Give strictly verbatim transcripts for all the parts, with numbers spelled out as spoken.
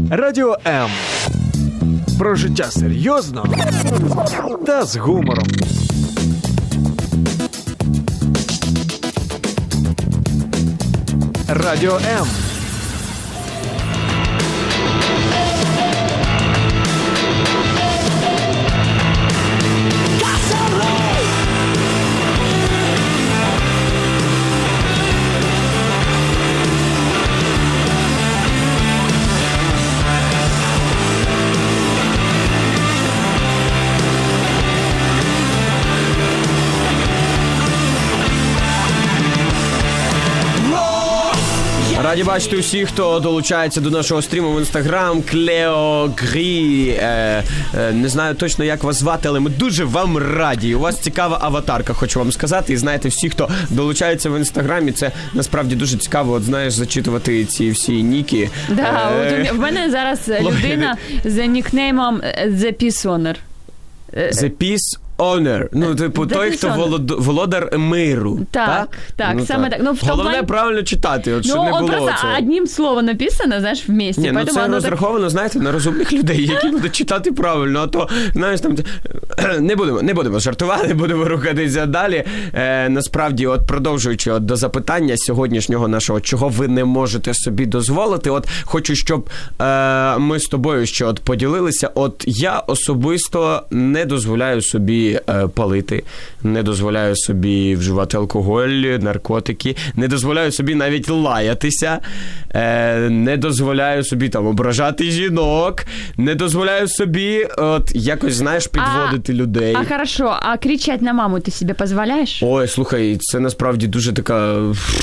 Радіо М. Про життя серйозно та з гумором. Радіо М. Раді бачити усіх, хто долучається до нашого стріму в Інстаграм. Клео Грі. Е, е, не знаю точно, як вас звати, але ми дуже вам раді. У вас цікава аватарка, хочу вам сказати. І знаєте, всі, хто долучається в Інстаграмі, це насправді дуже цікаво, от знаєш, зачитувати ці всі ніки. Да, е, от в мене зараз людина з нікнеймом The Peace Honor. The Peace Honor. Ну, типу, The той, хто волод... володар миру. Так, так, так, ну, саме так. так. Ну, в головне плані... правильно читати, от, ну, щоб не було просто це. одним словом написано, знаєш, вместе. Ні, ну це розраховано, так... знаєте, на розумних людей, які будуть читати правильно, а то, знаєш, там, не будемо, не будемо жартувати, будемо рухатися далі. Е, насправді, от продовжуючи от, до запитання сьогоднішнього нашого, чого ви не можете собі дозволити, от хочу, щоб е, ми з тобою ще от поділилися. От я особисто не дозволяю собі е, палити. Не дозволяю собі вживати алкоголь, наркотики, не дозволяю собі навіть лаятися, е, не дозволяю собі там ображати жінок, не дозволяю собі от якось, знаєш, підводити а, людей. А хорошо, а кричати на маму ти собі дозволяєш? Ой, слухай, це насправді дуже така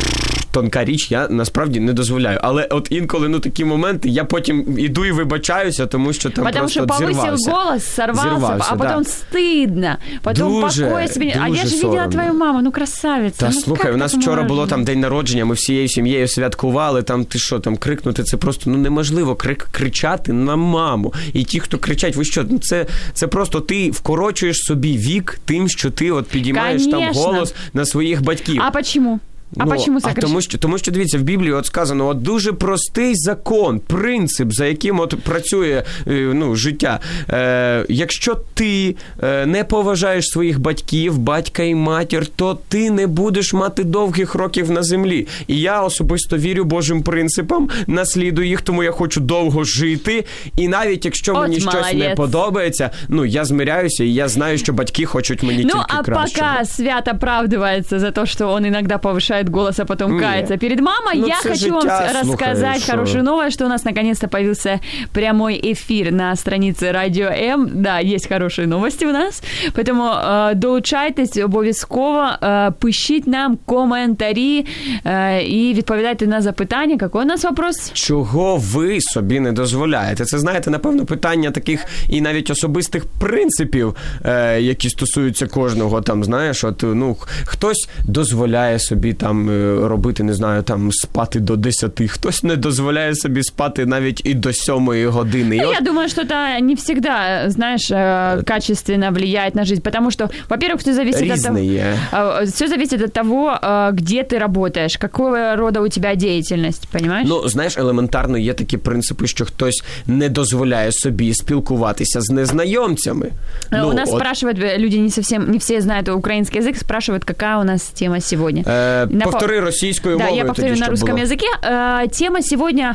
тонка річ, я насправді не дозволяю. Але от інколи, ну, такі моменти, я потім іду і вибачаюся, тому що там Потому просто що зірвався. повисив голос, сорвався, зірвався, а потім да. стидно. Потім покоя собі. А я ж видела твою маму, ну красавиця. Та ну, слухай, у нас вчора можна? було там день народження, ми всією сім'єю святкували, там ти що, там крикнути, це просто, ну, неможливо крик, кричати на маму. І ті, хто кричать, ви що, ну, це, це просто ти вкорочуєш собі вік тим, що ти от підіймаєш Конечно. там голос на своїх батьків. А почему? А ну, почему а тому, що, тому що, дивіться, в Біблії от сказано, от дуже простий закон, принцип, за яким от працює ну, життя. Е, якщо ти е, не поважаєш своїх батьків, батька і матір, то ти не будеш мати довгих років на землі. І я особисто вірю Божим принципам, наслідую їх, тому я хочу довго жити. І навіть якщо от мені молодець. щось не подобається, ну, я змиряюся, і я знаю, що батьки хочуть мені ну, тільки а кращого. Ну, а пока Свят оправдывается за то, что он иногда повышает голос, а потом Нет. кается перед мамой, ну, я хочу життя, вам рассказать слухай, хорошую новость, что у нас наконец-то появился прямой эфир на странице Радіо М. Да, есть хорошие новости у нас, поэтому э, долучайтесь обов'язково, э, пишіть нам коментарі э, і відповідайте на запитання. Який у нас вопрос? Чого ви собі не дозволяєте? Це, знаєте, напевно, питання таких і навіть особистих принципів, е, які стосуються кожного, там, знаєш, от, ну, хтось дозволяє собі там робити, не знаю, там, спати до десяти, хтось не дозволяє собі спати навіть і до сьомої години. Ну, от... Я думаю, что это не всегда, знаешь, качественно влияет на жизнь, потому что, во-первых, все зависит Різне от того, все зависит от того, где ты работаешь, какого рода у тебя деятельность, понимаешь? Ну, знаєш, елементарно є такі принципи, що хтось не дозволяє собі спілкуватися з незнайомцями. Ну, у нас от... спрашивают, люди не совсем, не все знают украинский язык, спрашивают, какая у нас тема сегодня. Е, на... Повтори російською мовою. Да, я повторю тоді, на русском було. языке. Э, тема сегодня,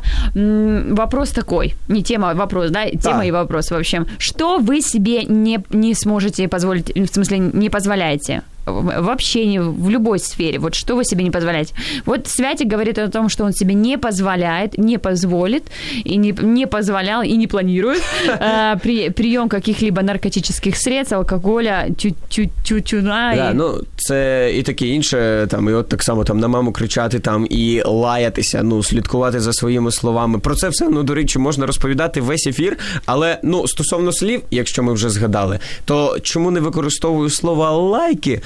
м, вопрос такой, не тема, а вопрос, да, тема да. и вопрос, в общем. Что вы себе не, не сможете позволить, в смысле, не позволяете? В общении, в любой сфере. Вот что вы себе не позволяете. Вот Святик говорит о том, что он себе не позволяет, не позволит, и не, не позволял, и не планирует э, при, прием каких-либо наркотических средств, алкоголя, тю-тю-тюна. Да, і... ну, це і таке інше, там, і от так само там на маму кричати, там, і лаятися, ну, слідкувати за своїми словами. Про це все, ну, до речі, можна розповідати весь ефір, але, ну, стосовно слів, якщо ми вже згадали, то чому не використовую слова лайки?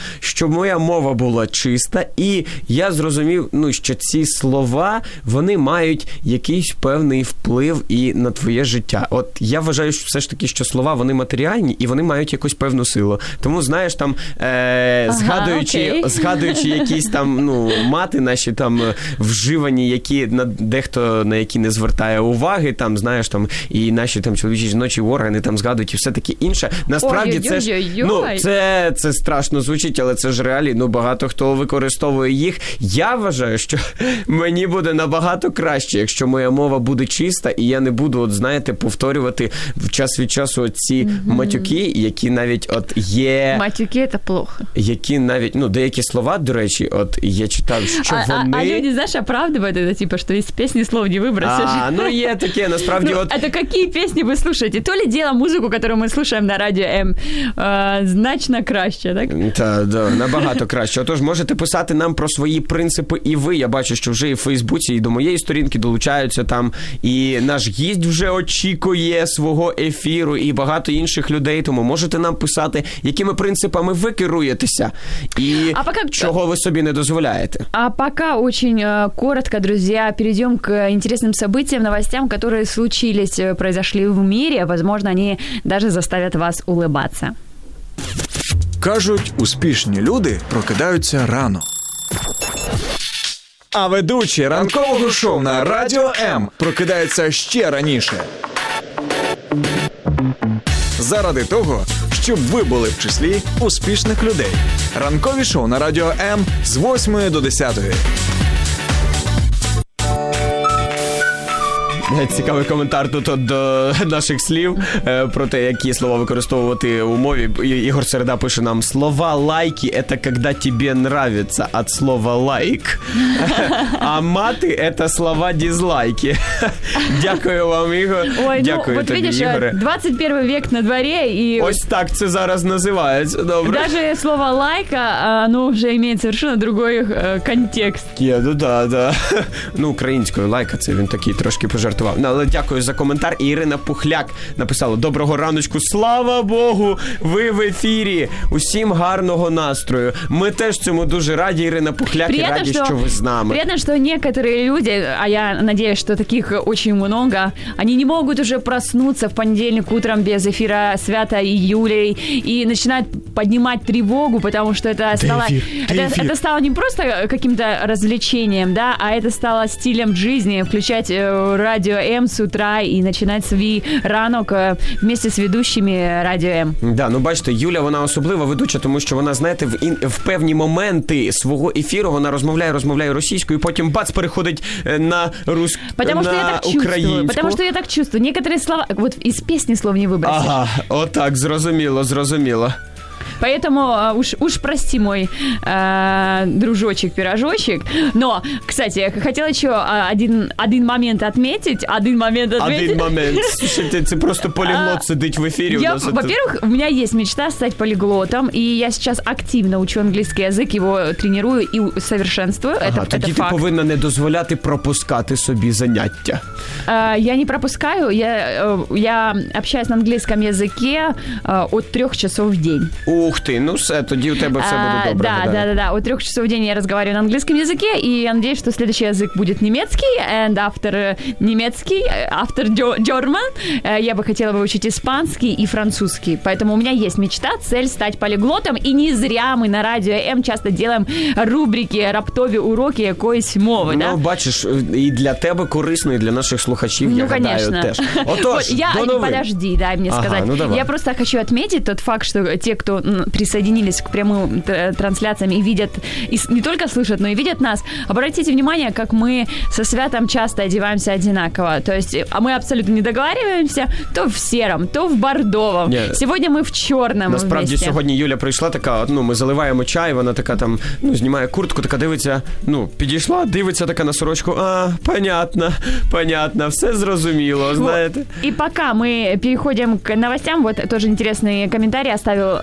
щоб моя мова була чиста, і я зрозумів, ну, що ці слова, вони мають якийсь певний вплив і на твоє життя. От я вважаю, що все ж таки, що слова, вони матеріальні, і вони мають якусь певну силу. Тому, знаєш, там, е, ага, згадуючи, згадуючи якісь там, ну, мати наші там вживані, які на, дехто на які не звертає уваги, там, знаєш, там, і наші там чоловічі жіночі органи там згадують і все таке інше. Насправді це ж, ну, це, це страшно звучить, але це ж реалії, ну, багато хто використовує їх. Я вважаю, що мені буде набагато краще, якщо моя мова буде чиста, і я не буду, от, знаєте, повторювати в час від часу ці mm-hmm. матюки, які навіть от є... Матюки – це плохо. Які навіть, ну, деякі слова, до речі, от я читав, що а, вони... А, а люди, знаєш, оправдывают это, типа, что из песни слов не выбросишь. А, ну є таке, насправді, ну, от... Это какие песни вы слушаете? То ли дело музыку, которую мы слушаем на радио М, э, значно краще, так? Так, да, набагато краще. Отож, можете писати нам про свої принципи і ви. Я бачу, що вже і в Фейсбуці, і до моєї сторінки долучаються там, і наш гість вже очікує свого ефіру, і багато інших людей, тому можете нам писати, якими принципами ви керуєтеся, і а пока... чого ви собі не дозволяєте. А пока очень э, коротко, друзья, перейдем к интересным событиям, новостям, которые случились, произошли в мире. Возможно, они даже заставят вас улыбаться. Кажуть, успішні люди прокидаються рано. А ведучі ранкового шоу на Радіо М прокидаються ще раніше. Заради того, щоб ви були в числі успішних людей. Ранкові шоу на Радіо М з восьмої до десятої. Цікавий коментар тут до наших слів про те, які слова використовувати у мові. Ігор Середа пише нам: слова лайки – це коли тобі нравиться, від слова лайк. А мати – це слова дизлайки. Дякую вам, Ігор. Ой, дякую ну, тобі, видиш, Ігоре. двадцять перший век на дворі. І... Ось так це зараз називається. Добре. Даже слово лайка, оно вже має совершенно другой контекст. Є, ну да, да. Ну, українською лайка, це він такий трошки пожартував. Але дякую за коментар. І Ірина Пухляк написала: доброго раночку, слава Богу, ви в ефірі. Усім гарного настрою. Ми теж цьому дуже раді, Ірина Пухляк, приятно, і раді, що, що ви з нами. Приятно, что некоторые люди, а я надеюсь, что таких очень много, они не могут уже проснуться в понедельник утром без эфира Свята и Юлей и начинают поднимать тревогу, потому что это стало, это, это стало не просто каким-то развлечением, да, а это стало стилем жизни, включать радио М с утра і починати свій ранок вместе з ведущими Радіо М. Да, ну бачите, Юля, вона особлива ведуча, тому що вона, знаєте, в, ін, в певні моменти свого ефіру вона розмовляє, розмовляє російською, і потім бац, переходить на рус... потому на что я так українську. Чувствую, потому что я так чувствую. Некоторые слова, вот из песни слов не выбросишь. Ага, отак, зрозуміло, зрозуміло. Поэтому уж, уж прости мой э, дружочек-пирожочек. Но, кстати, я хотела еще один, один момент отметить. Один момент отметить. Один момент. Слушайте, це просто полиглот сидить в эфире. Я, во-первых, у меня есть мечта стать полиглотом, и я сейчас активно учу английский язык, его тренирую и совершенствую. Ага, это, тоді это ти факт. повинна не дозволяти пропускати собі заняття. Uh, я не пропускаю. Я, uh, я общаюсь на английском языке uh, от трех часов в день. Ух ти, ну все, тоді у тебе все буде добре. Да, да, да, да. От трех часов в день я разговариваю на английском языке, и я надеюсь, что следующий язык будет немецкий, and after немецкий, after German, я бы хотела выучить испанский и французский. Поэтому у меня есть мечта, цель стать полиглотом, и не зря мы на Радіо М часто делаем рубрики, раптові уроки якоїсь мови, ну, да? Ну, бачиш, і для тебе корисно, і для наших слухачів, ну, я конечно. гадаю, теж. Отож, я, до новин. Подожди, дай мне ага, сказать. Ну, я просто хочу отметить тот факт, что те, кто присоединились к прямым трансляциям и видят, и не только слышат, но и видят нас, обратите внимание, как мы со Святом часто одеваемся одинаково. То есть а мы абсолютно не договариваемся то в сером, то в бордовом. Ні. Сьогодні ми в чорному. Насправді, вместе. Сьогодні Юля прийшла така, ну, ми заливаємо чай, вона така там, ну, знімає куртку, така дивиться, ну, підійшла, дивиться така на сорочку, а, понятно, понятно, все зрозуміло, знаєте. И пока мы переходим к новостям, вот тоже интересный комментарий оставил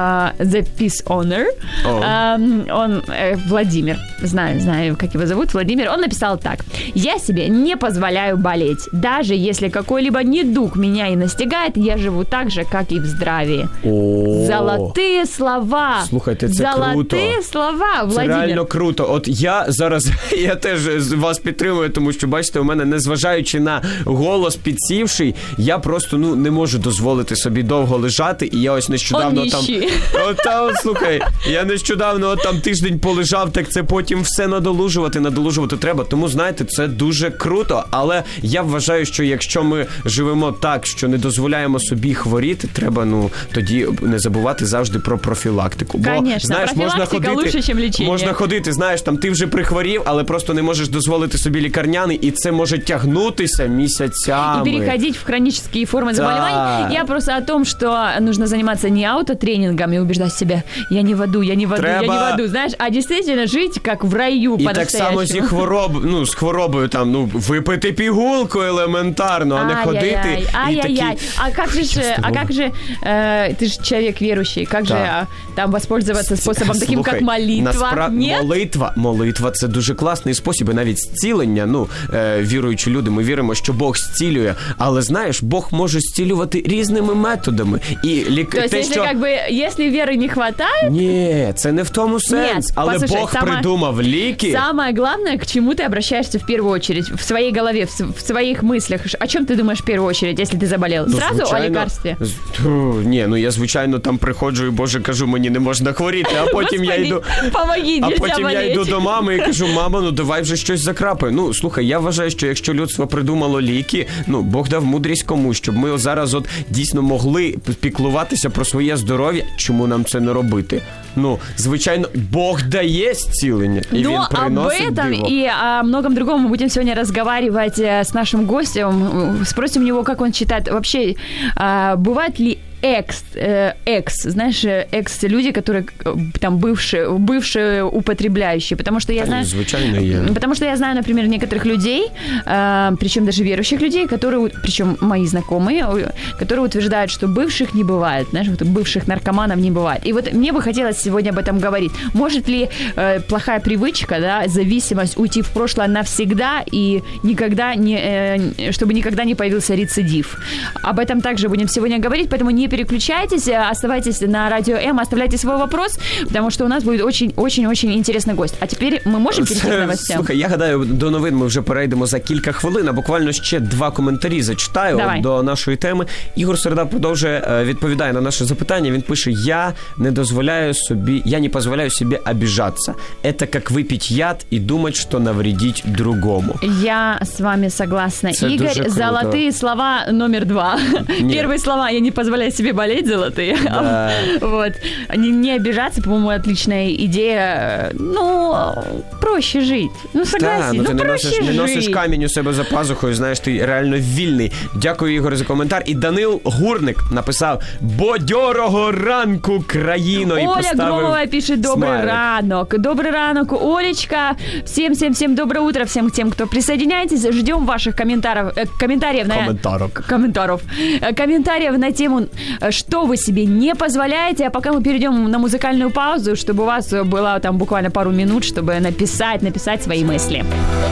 uh, The Peace Owner. Oh. Uh, он, uh, Владимир, знаю, знаю, как его зовут, Владимир. Он написал так. «Я себе не позволяю болеть. Даже если какой-либо недуг меня и настигает, я живу так же, как и в здравии». О. Золотые слова. Слухайте, це Золотые круто. слова, Владимир. Це реально круто. От я зараз, я теж вас підтримую, тому що, бачите, у мене, незважаючи на голос підсівший, я просто, ну, не можу дозволити собі довго лежати, і я ось нещодавно Он там... От, та, от, слухай, я нещодавно от, там тиждень полежав, так це потім все надолужувати, надолужувати треба. Тому, знаєте, це дуже круто, але я вважаю, що якщо ми живемо так, що не дозволяємо собі хворіти, треба, ну, тоді не забувати завжди про профілактику. Бо, Конечно, знаєш, можна ходити, лучше, чим лічення. можна ходити, знаєш, там ти вже прихворів, але просто не можеш дозволити собі лікарняний, і це може тягнутися місяцями. И переходить в хронические формы заболеваний. Да. Я просто о том, что нужно заниматься не аутотренингом и убеждать себя, я не в аду, я не в аду, Треба... я не в аду, знаешь, а действительно жить как в раю і по-настоящему. І так само зі хвороб, ну, з хворобою там, ну, випити пігулку елементарно, а не ходити. Ай-яй-яй. А как же, а как же, э, ты же человек верующий, как же а, там воспользоваться способом таким, Слухай, как молитва? Насправ... Нет? Молитва, молитва – це дуже класний спосіб, і навіть зцілення, ну, е, віруючі люди, ми віримо, що Бог зцілює, але, знаєш, Бог може зцілювати різними методами. І лік... То есть, те, если, що... как бы, если веры не хватает... Ні, це не в тому сенс, Нет, але послушай, Бог сама... придумав ліки. Самое главное, к чему ты обращаешься в первую очередь, в своей голове, в, в своих мыслях. О чем ты думаешь в первую очередь, если ты заболел? Ну, Сразу звичайно, о лекарстве? З... Ні, ну я, звичайно, там приходжу і, Боже, кажу, мені не можна хворіти, а потім я йду... Помоги, а потім болеть. я йду до мами і кажу, мама, ну давай вже щось закрапай. Ну, слухай, я вважаю, що якщо людство придумало ліки, ну, Бог дав мудрість комусь, щоб ми зараз от дійсно могли піклуватися про своє здоров'я, чому нам це не робити? Ну, звичайно, Бог дає зцілення, і Но Він приносить об этом диво. и о многом другом мы будем сегодня разговаривать с нашим гостем. Спросим у него, как он считает, вообще, бывает ли экс, э, экс, знаешь, экс люди, которые там бывшие, бывшие употребляющие, потому что я да, знаю, звичайно, я. потому что я знаю, например, некоторых людей, э, причем даже верующих людей, которые, причем мои знакомые, которые утверждают, что бывших не бывает, знаешь, вот бывших наркоманов не бывает. И вот мне бы хотелось сегодня об этом говорить. Может ли э, плохая привычка, да, зависимость уйти в прошлое навсегда и никогда не, э, чтобы никогда не появился рецидив? Об этом также будем сегодня говорить, поэтому не переключайтесь, оставайтесь на Радио М, оставляйте свой вопрос, потому что у нас будет очень-очень-очень интересный гость. А теперь мы можем перейти к новостям? Слухай, я гадаю, до новин ми вже перейдемо за кілька хвилин, а буквально ще два коментарі зачитаю до нашої теми. Ігор Середа продовжує, відповідає на наше запитання, він пише, я не дозволяю собі, я не позволяю себе обижаться. Это как выпить яд и думать, что навредить другому. Я с вами согласна. Это Игорь, золотые слова номер два. Нет. Первые слова, я не позволяю себе болеть, золотые. Да. Вот. Не, не обижаться, по-моему, отличная идея. Ну, проще жить. Ну, согласен, да, ну, ну ти проще не носиш, жить. не носиш камінь у себе за пазухою, знаєш, ти реально вільний. Дякую, Ігор, за коментар. І Данил Гурник написав «Бодьорого ранку, країно!» і Оля поставив Громова пишет «Добрый смайлик. ранок». Добрый ранок, Олечка. Всем-всем-всем доброе утро всем тем, кто присоединяйтесь. Ждем ваших комментариев. Э, комментариев на... Комментаров. Комментаров. Э, комментариев на тему, что вы себе не позволяете. А пока мы перейдем на музыкальную паузу, чтобы у вас было там буквально пару минут, чтобы написать, написать свои мысли.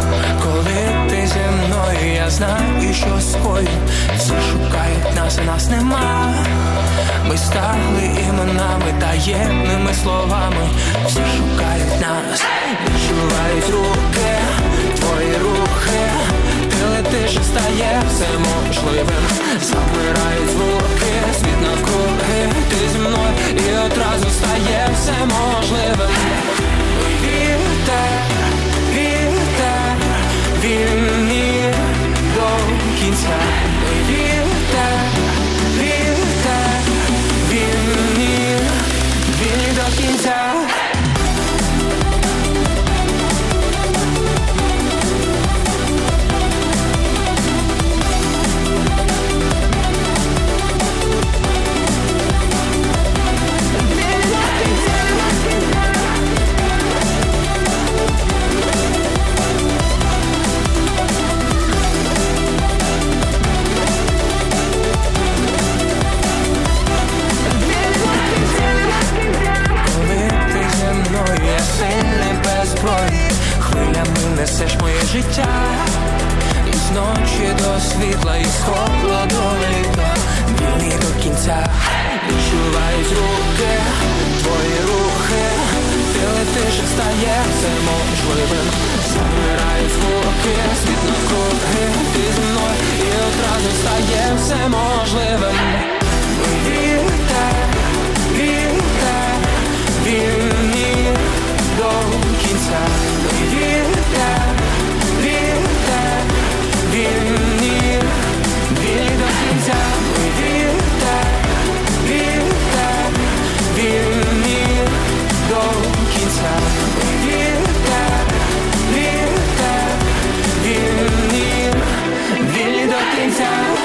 Коли ти зі мною, я знаю, що скою. Всі шукають нас, і нас нема. Ми стали іменами, таємними словами. Всі шукають нас, відчувають руки, твої рухи. Ти летиш і стає все можливим. Замирають звуки, світ навкруги. Ти зі мною і одразу стає все можливим. Вірте, вірте, вільні до кінця. Вірте, вірте, вільні, вільні до кінця. ночі до світла і з холоду літа. Вільні до кінця, відчувають руки, твої рухи. Ти летиш і стає все можливим. Замирають звуки, світ навкруги. Ти зі мною і одразу стає все можливим. Вірте, вірте, вільні до кінця. Вірте, вірте, вільні, вільні до кінця. Вірте, вірте, вільні до кінця. Вірте, вірте, вільні, вільні до кінця.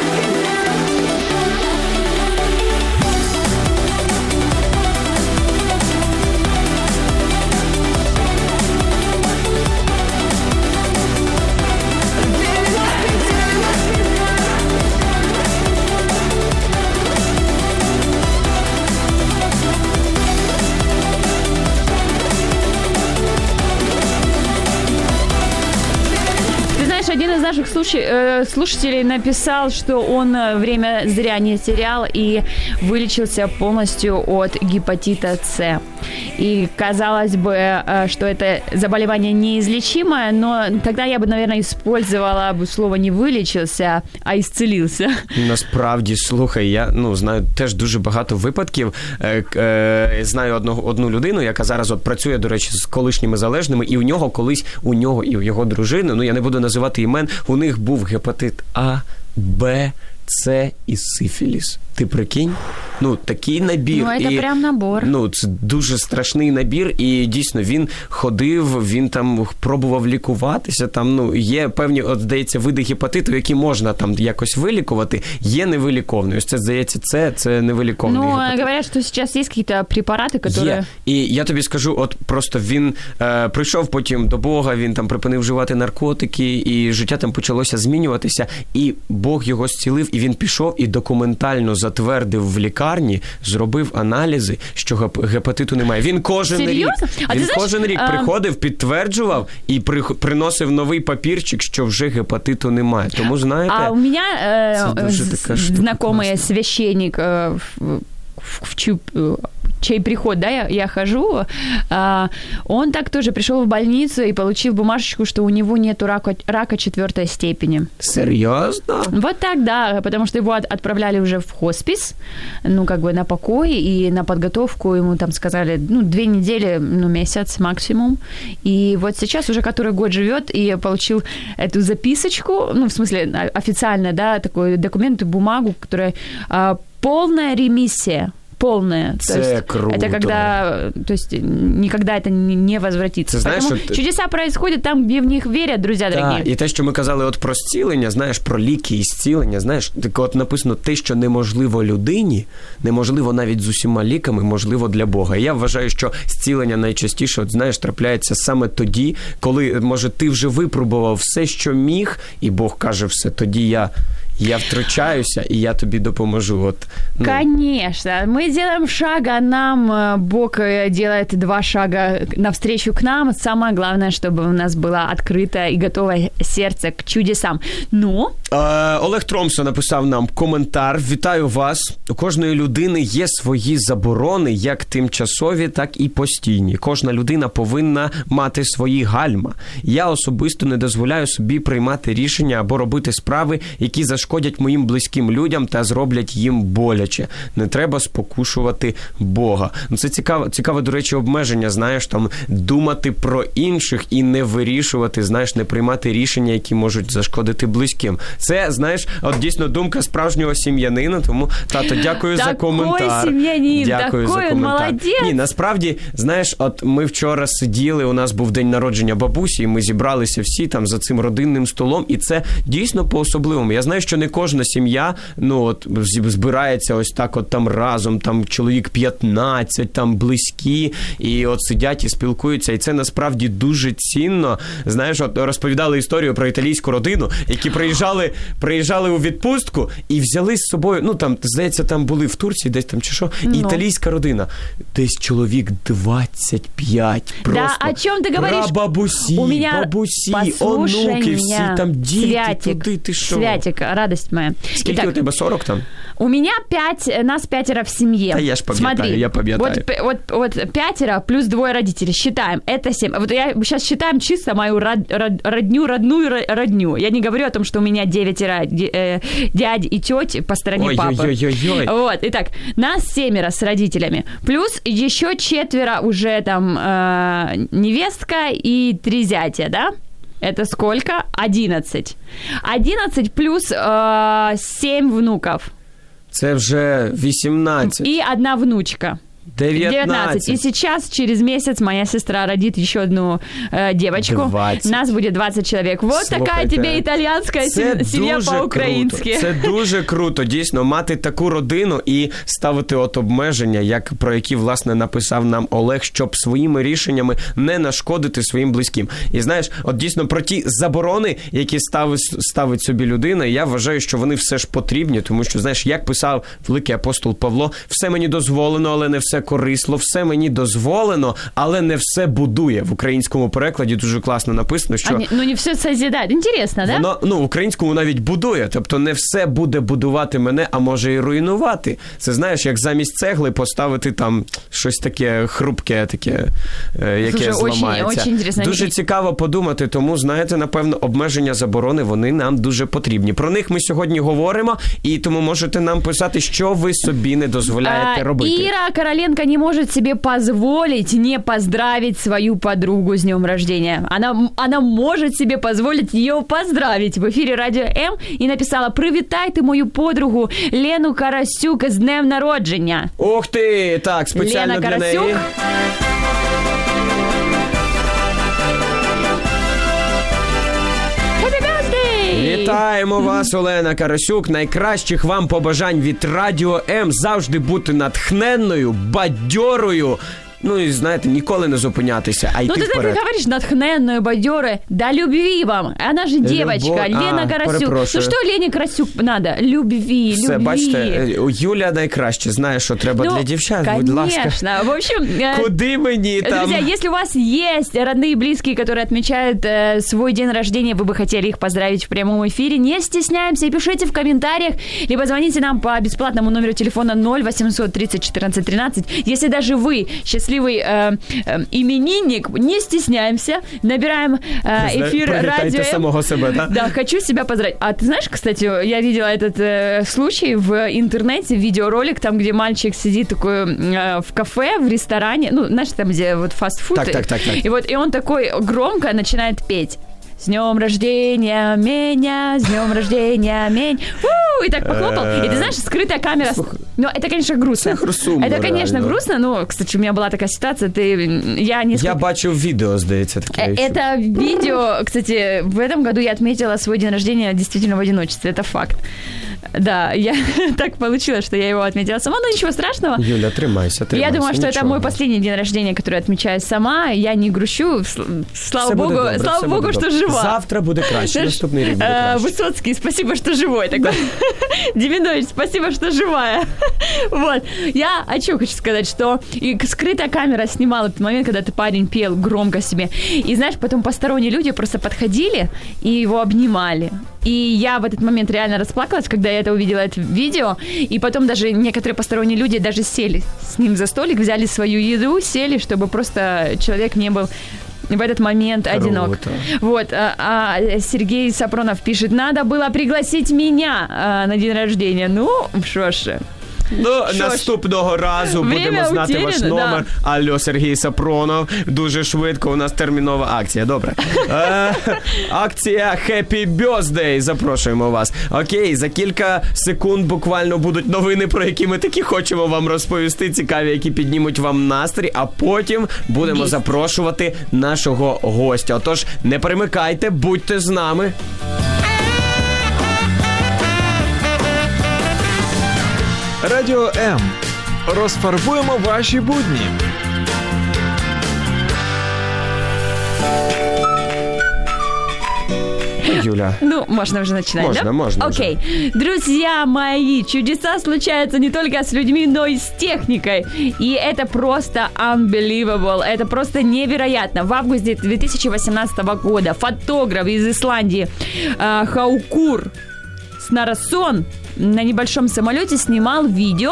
Один из наших слушателей написал, что он время зря не терял и вылечился полностью от гепатита С. И казалось бы, что это заболевание неизлечимое, но тогда я бы, наверное, использовала бы слово не вилічився, а ісцелився. Насправді, слухай, я ну, знаю теж дуже багато випадків. Е, е, знаю одну, одну людину, яка зараз от працює, до речі, з колишніми залежними, і у нього колись, у нього і у його дружини, ну я не буду називати імен, у них був гепатит А, Б, С і сифіліс. Ти прикинь? Ну, такий набір. Ну, це і, прям набор. Ну, це дуже страшний набір, і дійсно він ходив, він там пробував лікуватися, там, ну, є певні, от, здається, види гепатиту, які можна там якось вилікувати, є невиліковні. Ось це, здається, це, це невиліковний ну, гепатит. Ну, говорять, що зараз є якісь препарати, які... Є. І я тобі скажу, от просто він е, прийшов потім до Бога, він там припинив вживати наркотики, і життя там почалося змінюватися, і Бог його зцілив, і він пішов і документально затвердив в лікарні, зробив аналізи, що гепатиту немає. Він кожен Серйозно? рік, а він ти кожен знаєш, рік а... приходив, підтверджував і при, приносив новий папірчик, що вже гепатиту немає. Тому, знаєте, а у мене э, знакомый священник э, в, в, в чью, чей приход, да, я, я хожу, а, он так тоже пришел в больницу и получил бумажечку, что у него нету рака, рака четвертой степени. Серьезно? Вот так, да, потому что его от, отправляли уже в хоспис, ну, как бы на покой и на подготовку, ему там сказали, ну, две недели, ну, месяц максимум, и вот сейчас уже который год живет и получил эту записочку, ну, в смысле, официально, да, такой документ, бумагу, которая а, полная ремиссия. Полная. Це то есть, круто. Это когда, то есть никогда это не возвратится. Це, знаєш, Поэтому от... чудеса происходят там, где в них верят, друзья дорогие. Так, і те, що ми казали от про зцілення, знаєш, про ліки і зцілення, знаєш, так от написано те, що неможливо людині, неможливо навіть з усіма ліками, можливо для Бога. І я вважаю, що зцілення найчастіше, от, знаєш, трапляється саме тоді, коли, може, ти вже випробував все, що міг, і Бог каже все, тоді я... Я втручаюся, и я тобі допоможу. Вот, ну. Конечно. Мы делаем шаг, а нам Бог делает два шага навстречу к нам. Самое главное, чтобы у нас было открытое и готовое сердце к чудесам. Ну? Е, Олег Тромсо написав нам коментар. Вітаю вас. У кожної людини є свої заборони, як тимчасові, так і постійні. Кожна людина повинна мати свої гальма. Я особисто не дозволяю собі приймати рішення або робити справи, які зашкодять моїм близьким людям та зроблять їм боляче. Не треба спокушувати Бога. Ну, це цікаве, цікаве, до речі, обмеження, знаєш, там, думати про інших і не вирішувати, знаєш, не приймати рішення, які можуть зашкодити близьким. Це, знаєш, от дійсно думка справжнього сім'янина, тому, тато, дякую за коментар. Такий сім'янин, дякую такий за коментар. молодець. Ні, насправді, знаєш, от ми вчора сиділи, у нас був день народження бабусі, і ми зібралися всі там за цим родинним столом, і це дійсно по-особливому. Я знаю, що що не кожна сім'я, ну, от, збирається ось так от там разом, там чоловік п'ятнадцять, там близькі, і от сидять і спілкуються, і це насправді дуже цінно. Знаєш, от розповідали історію про італійську родину, які приїжджали, приїжджали у відпустку і взяли з собою, ну, там, здається, там були в Турції, десь там, чи що, і італійська родина. Десь чоловік двадцять п'ять, просто. Да, о чому ти говориш? Бабусі, у меня... бабусі, онуки, всі там діти, Святик, туди, ти що? Святик, радость моя. Скільки Итак, у тебе, сорок там? У меня пять, нас пятеро в семье. Да я ж пам'ятаю, Смотри, я пам'ятаю. Вот, вот, вот пятеро плюс двое родителей, считаем, это семь. Вот я сейчас считаем чисто мою род, род, родню, родную родню. Я не говорю о том, что у меня девятеро дядь и теть по стороне ой, папы. Ой, ой, ой, ой. Вот, итак, нас семеро с родителями. Плюс еще четверо уже там э, невестка и три зятя, да? Это сколько? Одиннадцать. Одиннадцать плюс э, семь внуков. Це вже вісімнадцять. И одна внучка. девятнадцать. И сейчас, через месяц, моя сестра родит еще одну э, девочку. двадцать. Нас будет двадцать человек. Вот слухайте, такая тебе итальянская сім'я по-українськи. Круто. Це дуже круто, дійсно, мати таку родину і ставити от обмеження, як, про які, власне, написав нам Олег, щоб своїми рішеннями не нашкодити своїм близьким. І знаєш, от дійсно про ті заборони, які ставить, ставить собі людина, я вважаю, що вони все ж потрібні, тому що, знаєш, як писав великий апостол Павло, все мені дозволено, але не все корисло, все мені дозволено, але не все будує. В українському перекладі дуже класно написано, що... А, не, ну, не все созидает. Интересно, да? Воно, ну, в українському навіть будує. Тобто не все буде будувати мене, а може і руйнувати. Це, знаєш, як замість цегли поставити там щось таке хрупке, таке, яке Слушай, зламається. Очень, очень дуже цікаво подумати, тому, знаєте, напевно, обмеження, заборони, вони нам дуже потрібні. Про них ми сьогодні говоримо, і тому можете нам писати, що ви собі не дозволяєте а, робити. Іра Короленко не может себе позволить не поздравить свою подругу с днем рождения. Она, она может себе позволить ее поздравить в эфире Радио М и написала: «Привітайте мою подругу Лену Карасюк с днем народження». Ух ти! Так, спеціально Лена для Карасюк. неї. Вітаємо вас, Олена Карасюк. Найкращих вам побажань від Радіо М. Завжди бути натхненною, бадьорою. Ну і, знаєте, ніколи не зупинятися, а йти вперед. Ну, ты так говоришь, натхненную, бадёры. Да любви вам. Она же девочка, Любов... Лена а, Карасюк. Ну, что Лене Карасюк надо? Любви, Все, любви. бачите, Юля найкраще знає, що треба ну, для дівчат, конечно. будь ласка. Конечно. В общем... Куди мені там? Друзья, если у вас есть родные и близкие, которые отмечают э, свой день рождения, вы бы хотели их поздравить в прямом эфире, не стесняемся и пишите в комментариях, либо звоните нам по бесплатному номеру телефона ноль восемьсот тридцать четырнадцать тринадцать. Если даже вы счастливый Э, э, именинник, не стесняемся, набираем э, эфир радио. самого себя, да? Да, хочу себя поздравить. А ты знаешь, кстати, я видела этот э, случай в интернете, видеоролик, там, где мальчик сидит такой э, в кафе, в ресторане, ну, знаешь, там, где вот фастфуд. Так, так, так, так. И вот, и он такой громко начинает петь. С днем рождения меня, с днем рождения меня. И так похлопал. И ты знаешь, скрытая камера... Ну, это, конечно, грустно. Это, конечно, грустно. Ну, кстати, у меня была такая ситуация. Ты... Я не... Я бачив відео, здається, таке. Это видео, кстати, в этом году я отметила свой день рождения действительно в одиночестве. Это факт. Да, я так получилось, что я его отметила сама, но ничего страшного. Юля, тримайся, тримайся. Я думаю, что ничего. Это мой последний день рождения, который я отмечаю сама. Я не грущу. Слава все Богу, добре, слава Богу, что жива. Завтра буде краще, наступний рік буде краще. Высоцкий, спасибо, что живой. Такой. Демидович, спасибо, что живая. Вот. Я о чем хочу сказать, что и скрытая камера снимала этот момент, когда ты парень пел громко себе. И знаешь, потом посторонние люди просто подходили и его обнимали. И я в этот момент реально расплакалась, когда я это увидела, это видео. И потом даже некоторые посторонние люди даже сели с ним за столик, взяли свою еду, сели, чтобы просто человек не был в этот момент одинок. Круто. Вот. А, а Сергей Сапронов пишет: надо было пригласить меня а, на день рождения. Ну, что ж... Ну, Шо наступного ж? разу Время будемо знати утеряно, ваш номер. Да. Алло, Сергій Сапронов. Дуже швидко, у нас термінова акція. Добре. е, акція Happy Birthday. Запрошуємо вас. Окей, за кілька секунд буквально будуть новини, про які ми таки хочемо вам розповісти. Цікаві, які піднімуть вам настрій. А потім будемо Дійсно. запрошувати нашого гостя. Отож, не перемикайте, будьте з нами. Радіо М. Розфарбуємо ваші будні. Юля. Ну, можно уже начинать, можно, да? Можно, Окей. Okay. Друзья мои, чудеса случаются не только с людьми, но и с техникой. И это просто unbelievable, это просто невероятно. В августе две тысячи восемнадцатого года фотограф из Исландии э, Хаукур Снарассон на небольшом самолете снимал видео,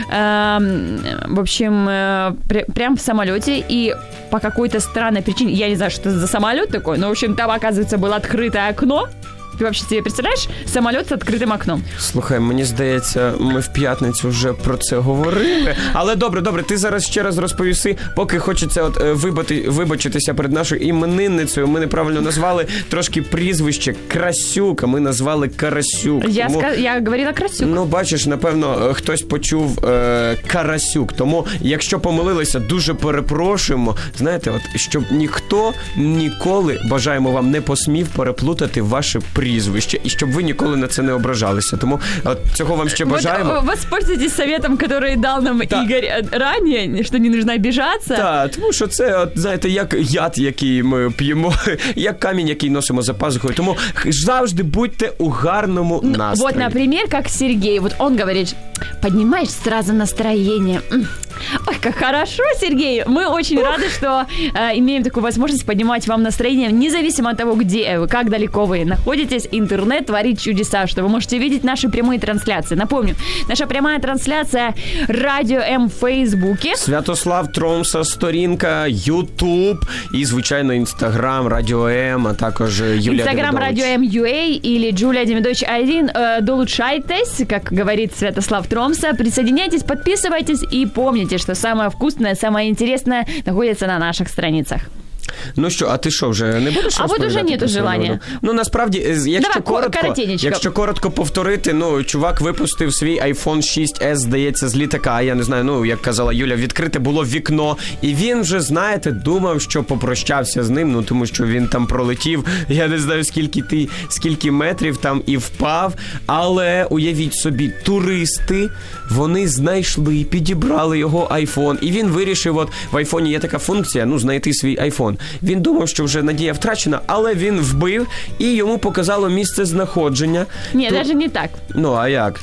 э, в общем, э, пр- прям в самолете, и по какой-то странной причине, я не знаю, что это за самолет такой, но, в общем, там, оказывается, было открытое окно. Ты вообще себе представляєш? Самоліт з відкритим окном. Слухай, мені здається, ми в п'ятницю вже про це говорили. Але добре, добре, ти зараз ще раз розповіси, поки хочеться от вибати, вибачитися перед нашою іменинницею. Ми неправильно назвали трошки прізвище Красюк, а ми назвали Карасюк. Я, Тому, ска... Я говорила Красюк. Ну, бачиш, напевно, хтось почув е, Карасюк. Тому, якщо помилилися, дуже перепрошуємо. Знаєте, от, щоб ніхто ніколи, бажаємо вам, не посмів переплутати ваше прізвище. прізвище, і щоб ви ніколи на це не ображалися. Тому от, цього вам ще бажаємо. Вот, воспользуйтесь советом, який дав нам Та. Ігор раніше, що не потрібно обіжатися. Так, тому що це, от, знаєте, як яд, який ми п'ємо, як камінь, який носимо за пазухою. Тому завжди будьте у гарному настрої. Вот, например, как Сергей. Вот он говорит, поднимаешь сразу настроение. Ой, как хорошо, Сергей. Мы очень Ух. рады, что э, имеем такую возможность поднимать вам настроение, независимо от того, где вы, как далеко вы находитесь. Интернет творит чудеса, что вы можете видеть наши прямые трансляции. Напомню, наша прямая трансляция Радіо М в Фейсбуке. Святослав Тромса, сторінка, Ютуб і, звичайно, Інстаграм Радіо М, а також Юлія Инстаграм Радіо М ю эй или Джулия Демидович один. Э, долучайтесь, как говорит Святослав Тромса. Присоединяйтесь, подписывайтесь и помните, что самое вкусное, самое интересное находится на наших страницах. Ну що, а ти що, вже не будеш а розповідати? А от уже нету желання. Ну, насправді, якщо Давай, коротко, якщо коротко повторити, ну, чувак випустив свій айфон шість ес, здається, з літака, я не знаю, ну, як казала Юля, відкрите було вікно, і він вже, знаєте, думав, що попрощався з ним, ну, тому що він там пролетів, я не знаю, скільки ти, скільки метрів там і впав, але уявіть собі, туристи, вони знайшли, підібрали його айфон, і він вирішив, от, в айфоні є така функція, ну, знайти свій айфон. Він думав, що вже надія втрачена, але він вбив, і йому показало місце знаходження. Ні, То... навіть не так. Ну, а як?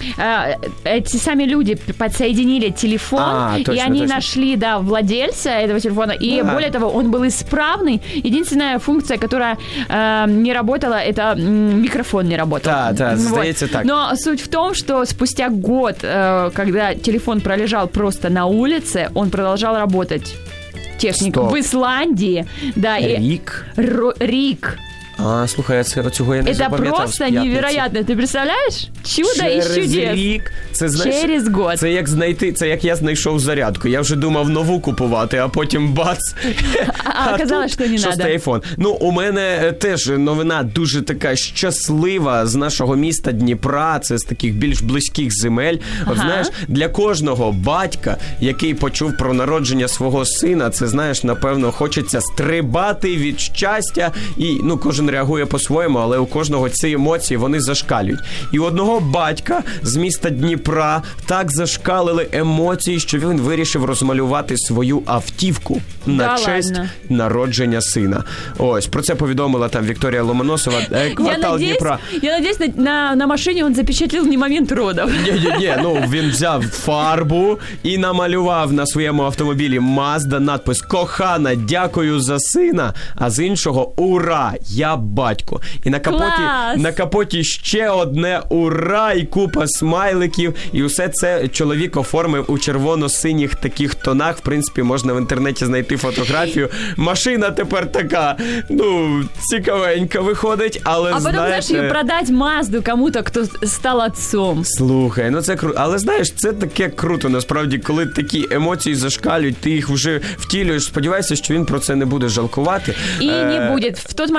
Эти сами люди подсоединили телефон, а, точно, и они точно. нашли, да, владельца этого телефона, и да. более того, он был исправный. Единственная функция, которая э, не работала, это микрофон не работал. Да, да, вот. Здається так. Но суть в том, что спустя год, э, когда телефон пролежал просто на улице, он продолжал работать. Техник Стоп. в Ісландії. Да, Рік? І... Р... Рік. А, слухай, це, цього я не это запам'ятав. Это просто невероятно. Ты представляешь? Чудо Через із чудес. Через рік. Це, знаєш, Через год. Це як знайти, це як я знайшов зарядку. Я вже думав нову купувати, а потім бац. А, а оказалось, що не треба. Шостий айфон. Ну, у мене теж новина дуже така щаслива з нашого міста Дніпра. Це з таких більш близьких земель. От, ага. знаєш, для кожного батька, який почув про народження свого сина, це, знаєш, напевно, хочеться стрибати від щастя. І, ну, кожен реагує по-своєму, але у кожного ці емоції, вони зашкалюють. І у одного батька з міста Дніпра так зашкалили емоції, що він вирішив розмалювати свою автівку на да честь ладно. народження сина. Ось, про це повідомила там Вікторія Ломоносова, квартал я Дніпра. Я надеюсь, на, на, на машині він запечатлів не момент родів. Ні-ні-ні, ну він взяв фарбу і намалював на своєму автомобілі Mazda надпис «Кохана, дякую за сина», а з іншого «Ура, я батько». І на капоті, на капоті ще одне «Ура» і купа смайликів. І усе це чоловік оформив у червоно-синіх таких тонах. В принципі, можна в інтернеті знайти фотографію. Машина тепер така, ну, цікавенька виходить, але, а знаєте... А потім, знаєш, продати Мазду кому-то, хто став отцом. Слухай, ну це круто. Але, знаєш, це таке круто, насправді, коли такі емоції зашкалюють, ти їх вже втілюєш. Сподіваюся, що він про це не буде жалкувати. І е... не буде. В той момент, коли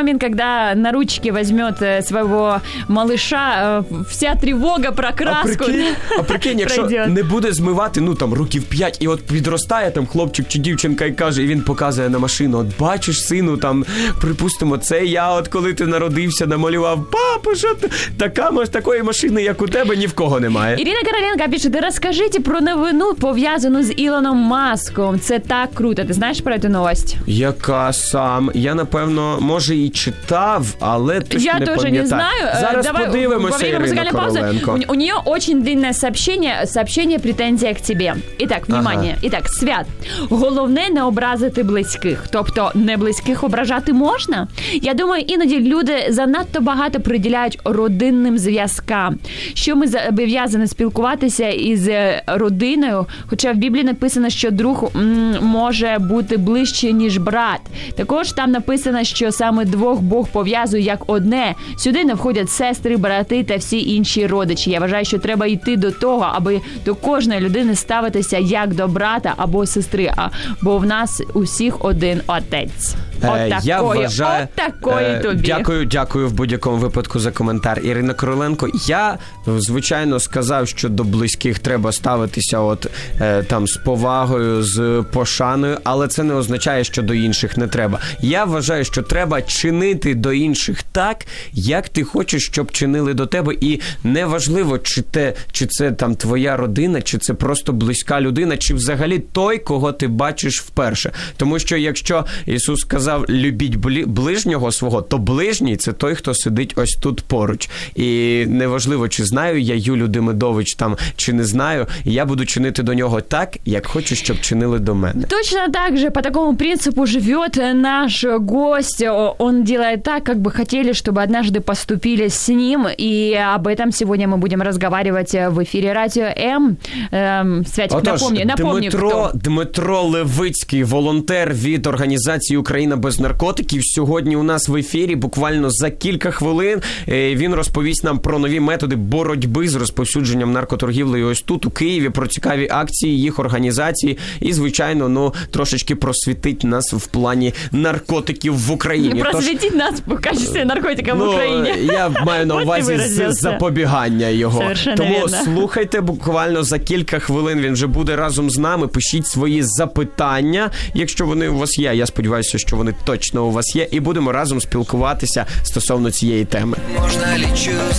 когда на ручки возьмет э, своего малыша, э, вся тревога про краску. А прикинь, а прикинь, якщо не буде змивати, ну там років п'ять, і от підростає там хлопчик чи дівчинка і каже, і він показує на машину, от бачиш, сину, там, припустимо, це я, от коли ти народився, намалював, папа, що ти, така, такої машини, як у тебе, ні в кого немає. Ірина Короленко пише, ти розкажіть про новину, пов'язану з Ілоном Маском. Це так круто. Ти знаєш про цю новость? Яка сам? Я, напевно, може і читав, але точно я не тоже пам'ятаю. не знаю. Зараз Давай, подивимося, Ірина Короленко. У, у нее очень длинное сообщение, сообщение претензия к тебе. Итак, внимание. Ага. Итак, Свят. Головне не образити близьких. Тобто, не близьких ображати можна? Я думаю, іноді люди занадто багато приділяють родинним зв'язкам. Що ми зобов'язані спілкуватися із родиною, хоча в Біблії написано, що друг м, може бути ближче, ніж брат. Також там написано, що саме двох Бог пов'язує як одне. Сюди не входять сестри, брати та всі інші родичі. Я вважаю, що треба йти до того, аби до кожної людини ставитися як до брата або сестри, а бо в нас усіх один отець. От Я такої, вважаю, от такої тобі. Дякую, дякую в будь-якому випадку за коментар. Ірина Короленко, я, звичайно, сказав, що до близьких треба ставитися от е, там з повагою, з пошаною, але це не означає, що до інших не треба. Я вважаю, що треба чинити до інших так, як ти хочеш, щоб чинили до тебе, і неважливо, чи, те, чи це там твоя родина, чи це просто близька людина, чи взагалі той, кого ти бачиш вперше. Тому що якщо Ісус сказав, любіть ближнього свого, то ближній – це той, хто сидить ось тут поруч. І неважливо, чи знаю я Юлю Демидович там, чи не знаю, я буду чинити до нього так, як хочу, щоб чинили до мене. Точно так же, по такому принципу живет наш гость. Он делает так, как бы хотели, чтобы однажды поступили с ним. И об этом сегодня мы будем разговаривать в эфире Радио М. Эм, Святик, Отож, напомни, напомни, Дмитро, кто. Дмитро Левицький, волонтер від організації «Україна без наркотиків». Сьогодні у нас в ефірі буквально за кілька хвилин він розповість нам про нові методи боротьби з розповсюдженням наркоторгівлі ось тут, у Києві, про цікаві акції їх організації і, звичайно, ну, трошечки просвітить нас в плані наркотиків в Україні. Просвітить Тож, нас в качестві наркотиків ну, в Україні. Я маю на увазі з запобігання його. Совершенно Тому вірно. слухайте, буквально за кілька хвилин він вже буде разом з нами. Пишіть свої запитання, якщо вони у вас є. Я сподіваюся, що вони точно у вас є. І будемо разом спілкуватися стосовно цієї теми. Можна ли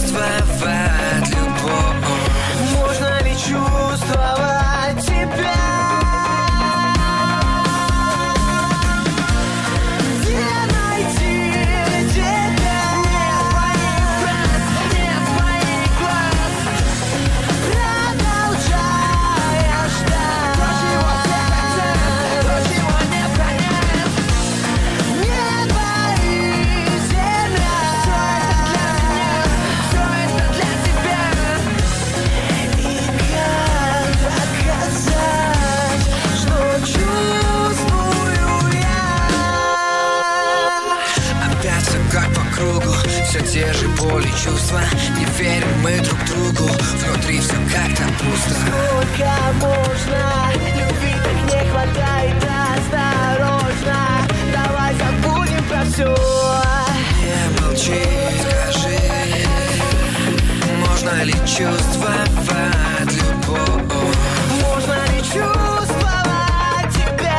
чувствовать любов? Можна ли чувствовать тебя? Все те же боли, чувства, не верим мы друг другу, внутри все как-то пусто. Сколько можно, любви так не хватает, осторожно, давай забудем про все. Не молчи, скажи, можно ли чувствовать любовь? Можно ли чувствовать тебя?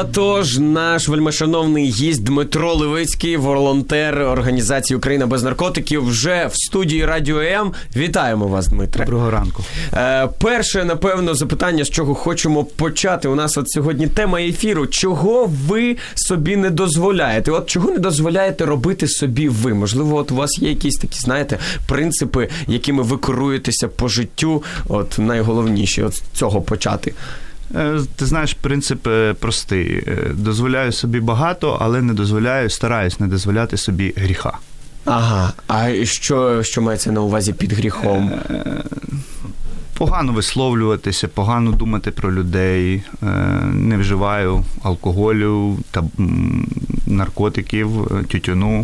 Отож, наш вельмишановний гість Дмитро Левицький, волонтер організації «Україна без наркотиків», вже в студії Радіо М. Вітаємо вас, Дмитре. Доброго ранку. Е, перше, напевно, запитання, з чого хочемо почати. У нас от сьогодні тема ефіру. Чого ви собі не дозволяєте? От чого не дозволяєте робити собі ви? Можливо, от у вас є якісь такі, знаєте, принципи, якими ви керуєтеся по життю, от найголовніші, от з цього почати. Ти знаєш, принцип простий. Дозволяю собі багато, але не дозволяю, стараюсь не дозволяти собі гріха. Ага. А що, що мається на увазі під гріхом? Погано висловлюватися, погано думати про людей, не вживаю алкоголю, та наркотиків, тютюну.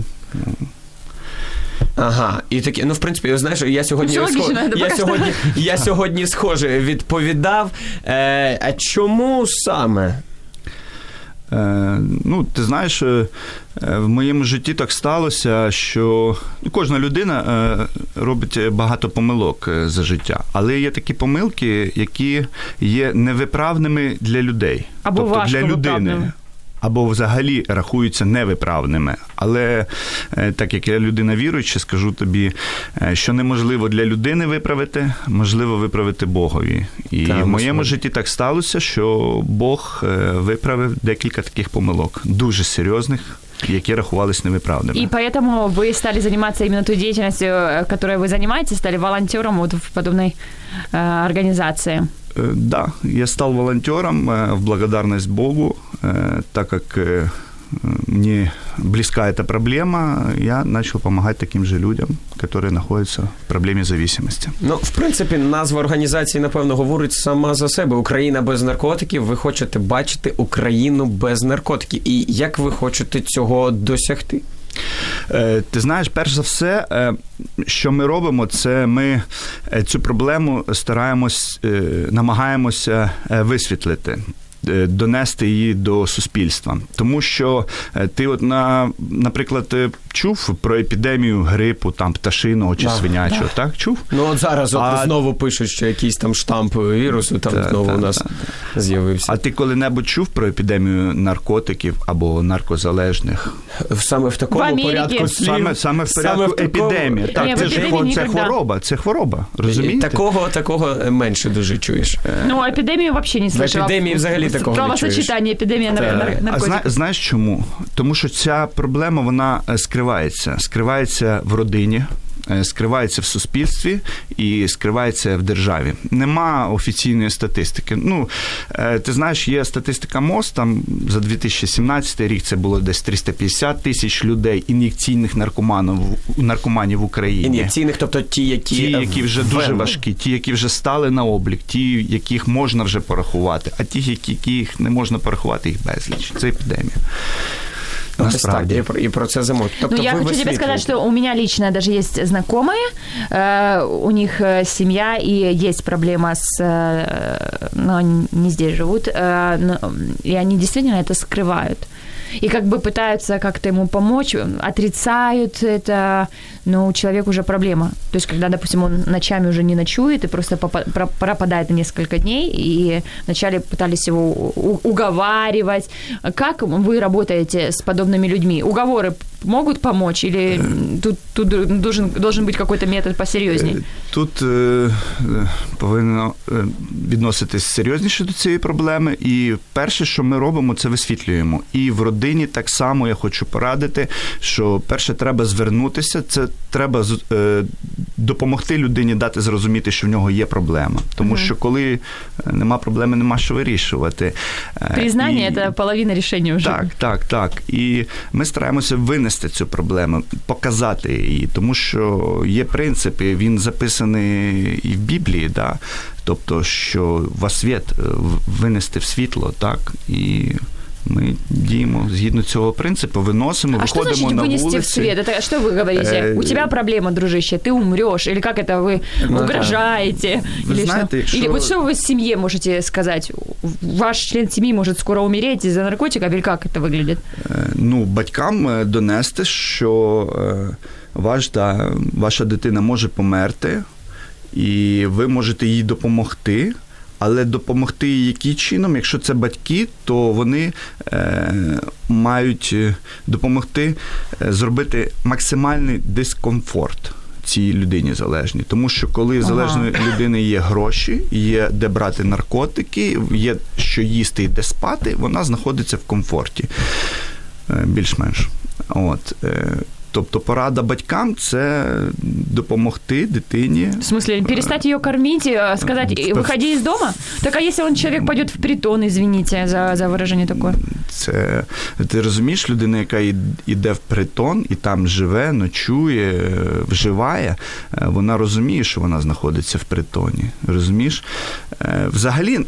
Ага, і такі, ну, в принципі, знаєш, я сьогодні, схож... я сьогодні, я сьогодні схоже відповідав. Е, а чому саме? Е, ну, ти знаєш, в моєму житті так сталося, що кожна людина робить багато помилок за життя, але є такі помилки, які є невиправними для людей. Або тобто важко для людини. виправними. Або взагалі рахуються невиправними. Але так як я людина віруюча, скажу тобі, що неможливо для людини виправити, можливо виправити Богові. І Та, в моєму можливо. житті так сталося, що Бог виправив декілька таких помилок, дуже серйозних, які рахувались невиправними. И поэтому вы стали заниматься именно той деятельностью, которой вы занимаетесь, стали волонтером вот в подобной э, организации. Да, я стал волонтером в благодарность Богу, так как мне близка эта проблема, я начал помогать таким же людям, которые находятся в проблеме зависимости. Ну, в принципі, назва організації, напевно, говорить сама за себе. Україна без наркотиків. Ви хочете бачити Україну без наркотиків. І як ви хочете цього досягти? Ти знаєш, перш за все, що ми робимо, це ми цю проблему стараємось, намагаємося висвітлити, донести її до суспільства. Тому що ти, от, на, наприклад, чув про епідемію грипу, там, пташиного чи да, свинячого, да. так? Чув? Ну, от зараз от а... знову пишуть, що якийсь там штамп вірусу там та, знову та, у нас та, та. з'явився. А ти коли-небудь чув про епідемію наркотиків або наркозалежних? Саме в такому в порядку слів? Саме, саме в порядку саме в такому... епідемії. Так, Ні, це ж епідемії це ніколи. хвороба, це хвороба, розумієте? Такого, такого менше дуже чуєш. Ну, епідемію взагалі не слышала. В епідемії взагалі такого не чуєш. Правосочетання епідемія наркотиків. А зна, знаєш чому? Тому що ця проблема, вона скривається. Скривається в родині, скривається в суспільстві і скривається в державі. Нема офіційної статистики. Ну, ти знаєш, є статистика МОЗ, там за дві тисячі сімнадцятий рік це було десь триста п'ятдесят тисяч людей, ін'єкційних наркоманів, наркоманів в Україні. Ін'єкційних, тобто ті, які... Ті, які вже дуже в... важкі, ті, які вже стали на облік, ті, яких можна вже порахувати, а ті, яких не можна порахувати, їх безліч. Це епідемія. Насправді, і про, і про це замовить. Тобто ну, я хочу тебе сказать, что у меня лично даже есть знакомые, э, у них семья, и есть проблема с... Э, но они не здесь живут, э, но, и они действительно это скрывают. И как бы пытаются как-то ему помочь, отрицают это, но у человека уже проблема. То есть, когда, допустим, он ночами уже не ночует и просто пропадает на несколько дней, и вначале пытались его уговаривать. Как вы работаете с подобными людьми? Уговоры могут помочь или тут, тут должен, должен быть какой-то метод посерьезней? Тут е, повинно відноситись серйозніше до цієї проблеми. І перше, що ми робимо, це висвітлюємо. І в родині так само я хочу порадити, що перше треба звернутися, це треба е, допомогти людині дати зрозуміти, що в нього є проблема. Тому угу. що коли нема проблеми, нема що вирішувати. Признання – і... це половина рішення вже. Так, так, так. І ми стараємося винести цю проблему, показати її, тому що є принципи, він записаний і в Біблії, да? Тобто, що во світ, винести в світло, так, і ми діємо згідно цього принципу, виносимо, а виходимо на вулиці. А что значит вынести в свет? Это что вы говорите? У тебя проблема, дружище, ты умрешь? Или как это вы ну, угрожаете? Вы Или, знаете, что? что... Или вот что вы семье можете сказать? Ваш член семьи может скоро умереть из-за наркотиков? Или как это выглядит? Ну, батькам донести, що ваш, да, ваша дитина може померти, і ви можете їй допомогти, але допомогти яким чином, якщо це батьки, то вони е, мають допомогти зробити максимальний дискомфорт цій людині залежній. Тому що коли в залежної ага. людини є гроші, є де брати наркотики, є що їсти і де спати, вона знаходиться в комфорті. Більш-менш. От. Тобто порада батькам – це допомогти дитині. В смысле, перестать ее кормить, сказать, выходи из дома? Так а если он, человек пойдет в притон, извините за, за выражение такое? Це, ти розумієш, людина, яка йде в притон і там живе, ночує, вживає, вона розуміє, що вона знаходиться в притоні. Розумієш? Взагалі...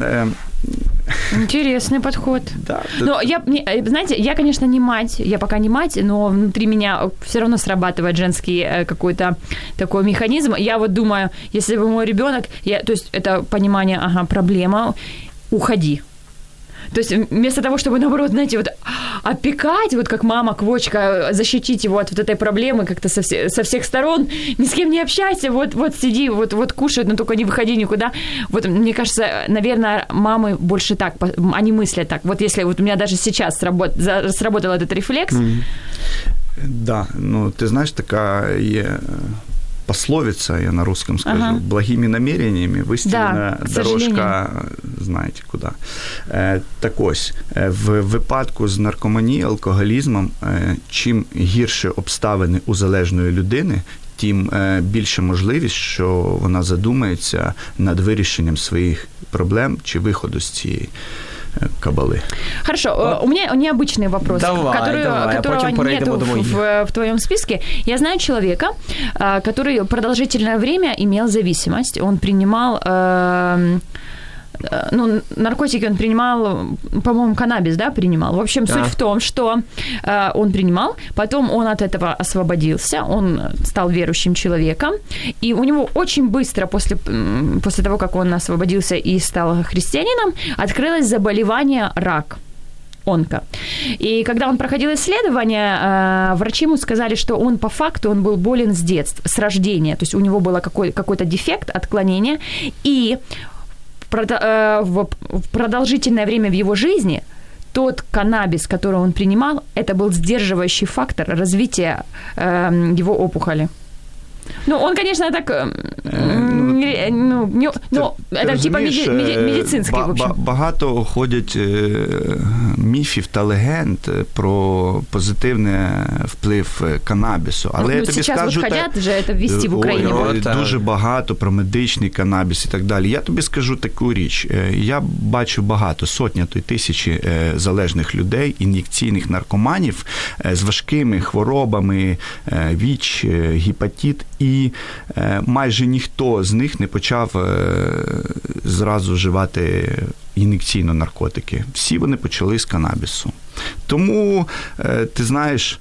Интересный подход. Да, но я, знаете, я, конечно, не мать, я пока не мать, но внутри меня все равно срабатывает женский какой-то такой механизм. Я вот думаю, если бы мой ребенок, я, то есть это понимание, ага, проблема, уходи. То есть вместо того, чтобы, наоборот, знаете, вот опекать, вот как мама, квочка, защитить его от вот этой проблемы как-то со, все, со всех сторон, ни с кем не общайся, вот, вот сиди, вот, вот кушай, но только не выходи никуда. Вот мне кажется, наверное, мамы больше так, они мыслят так. Вот если вот у меня даже сейчас сработ, сработал этот рефлекс. Mm-hmm. Да, ну ты знаешь, такая є пословица, я на русском скажу, ага. благими намерениями выстелена да, дорожка, знаєте, куди. Е, так ось, в випадку з наркоманією, алкоголізмом, е, чим гірше обставини у залежної людини, тим е, більше можливість, що вона задумається над вирішенням своїх проблем чи виходу з цієї кабалы. Хорошо, а? у меня необычный вопрос, давай, который, давай, которого нет в, в, в твоем списке. Я знаю человека, который продолжительное время имел зависимость. Он принимал... Э, ну, наркотики он принимал, по-моему, каннабис, да, принимал. В общем, суть а. в том, что э, он принимал, потом он от этого освободился, он стал верующим человеком, и у него очень быстро после, после того, как он освободился и стал христианином, открылось заболевание рак. Онко. И когда он проходил исследование, э, врачи ему сказали, что он по факту он был болен с детства, с рождения, то есть у него был какой, какой-то дефект, отклонение, и в продолжительное время в его жизни тот каннабис, который он принимал, это был сдерживающий фактор развития э, его опухоли. Ну, он, конечно, так... Э, ну, ну, ну это типа меди, меди, медицинский, в общем. Багато ходять міфів та легенд про позитивний вплив канабісу. Але ну, я тобі зараз скажу... Зараз вже це ввести в Україні. Ой, дуже багато про медичний канабіс і так далі. Я тобі скажу таку річ. Я бачу багато, сотня, то й тисячі залежних людей, ін'єкційних наркоманів з важкими хворобами, ВІЧ, гепатит, і майже ніхто з них не почав зразу вживати ін'єкційно наркотики. Всі вони почали з канабісу. Тому, ти знаєш,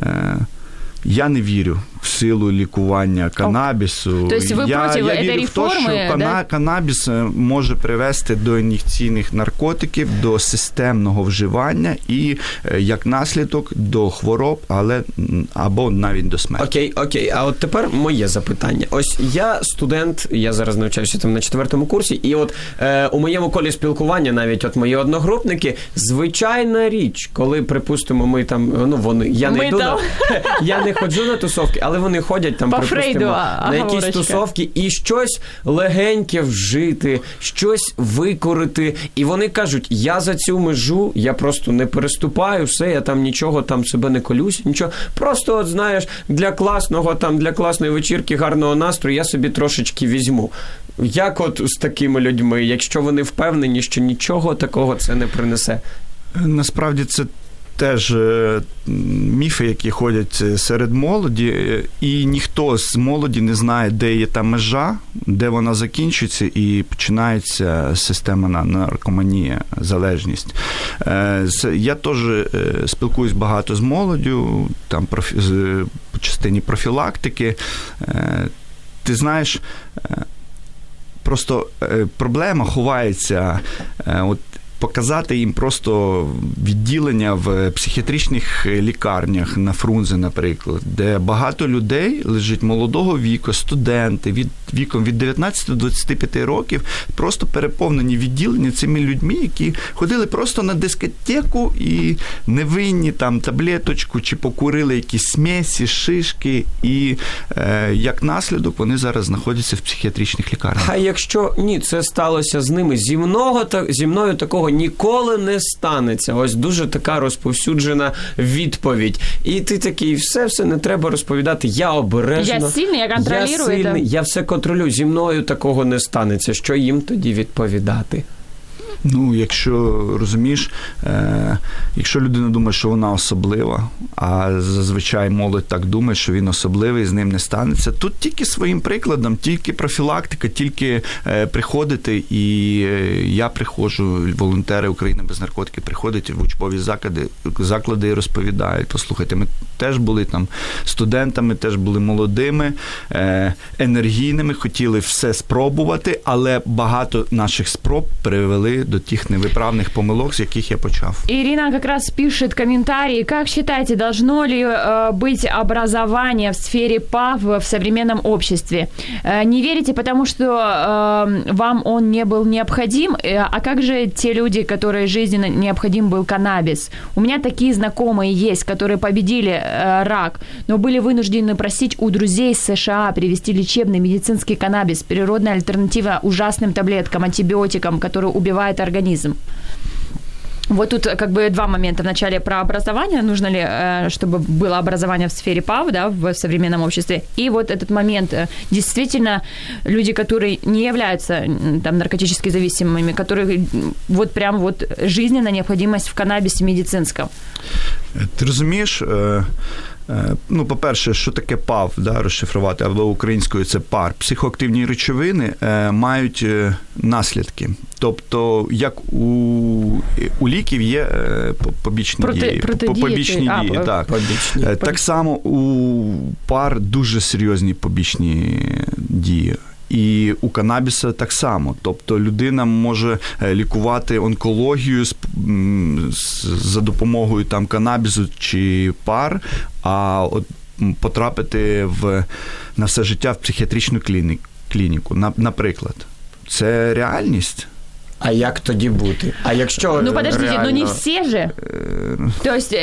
я не вірю в силу лікування канабісу. Тобто ви я, проти я вірю реформи, в те, що да? кана, канабіс може привести до ін'єкційних наркотиків, до системного вживання і, як наслідок, до хвороб, але або навіть до смерті. Окей, окей. А от тепер моє запитання. Ось я студент, я зараз навчаюся там на четвертому курсі, і от е, у моєму колі спілкування навіть от мої одногрупники, звичайна річ, коли, припустимо, ми там, ну, вони, я не ми йду там. на, я не ходжу на тусовки, але вони ходять там, по припустимо, Фрейду, на якісь говорочка. тусовки і щось легеньке вжити, щось викорити. І вони кажуть, я за цю межу, я просто не переступаю, все, я там нічого там себе не колюсь, нічого. Просто, от, знаєш, для класного, там, для класної вечірки, гарного настрою я собі трошечки візьму. Як от з такими людьми, якщо вони впевнені, що нічого такого це не принесе? Насправді це теж міфи, які ходять серед молоді, і ніхто з молоді не знає, де є та межа, де вона закінчується і починається системна наркоманія, залежність. Я теж спілкуюсь багато з молоддю, там по частині профілактики. Ти знаєш, просто проблема ховається, от показати їм просто відділення в психіатричних лікарнях на Фрунзе, наприклад, де багато людей лежить молодого віку, студенти, від віком від дев'ятнадцяти до двадцяти п'яти років просто переповнені відділення цими людьми, які ходили просто на дискотеку і невинні там таблеточку чи покурили якісь смесі, шишки, і е, як наслідок вони зараз знаходяться в психіатричних лікарнях. А якщо ні, це сталося з ними, зі мною, зі мною такого ніколи не станеться. Ось дуже така розповсюджена відповідь. І ти такий, все, все, не треба розповідати, я обережно. Я сильний, я контролюю. Я сильний, я все контролюю, зі мною такого не станеться. Що їм тоді відповідати? Ну, якщо, розумієш, е, якщо людина думає, що вона особлива, а зазвичай молодь так думає, що він особливий, з ним не станеться, тут тільки своїм прикладом, тільки профілактика, тільки е, приходити, і е, я приходжу, волонтери України без наркотиків приходять в учбові заклади, заклади і розповідають, послухайте, ми теж були там студентами, теж були молодими, е, енергійними, хотіли все спробувати, але багато наших спроб привели до тих невиправных помылок, с яких я почав. Ирина как раз пишет комментарии. Как считаете, должно ли э, быть образование в сфере ПАВ в современном обществе? Э, не верите, потому что э, вам он не был необходим? Э, а как же те люди, которые жизненно необходим был каннабис? У меня такие знакомые есть, которые победили э, рак, но были вынуждены просить у друзей из США привезти лечебный медицинский каннабис, природная альтернатива ужасным таблеткам, антибиотикам, которые убивают организм. Вот тут как бы два момента. Вначале про образование. Нужно ли, чтобы было образование в сфере ПАВ, да, в современном обществе. И вот этот момент. Действительно, люди, которые не являются там наркотически зависимыми, которые вот прям вот жизненная необходимость в каннабисе медицинском. Ти розумієш, ну, по-перше, що таке ПАВ, да, розшифрувати, або українською це пар. Психоактивні речовини мають наслідки. Тобто, як у, у ліків є побічні Проти, дії. Побічні а, дії, так. Побічні. Так само у пар дуже серйозні побічні дії. І у канабіса так само. Тобто людина може лікувати онкологію з, з, за допомогою там канабісу чи пар, а от потрапити в, на все життя в психіатричну клініку, наприклад. Це реальність. А як тоді бути? А якщо Ну, подождите, реально... ну не все же. То есть...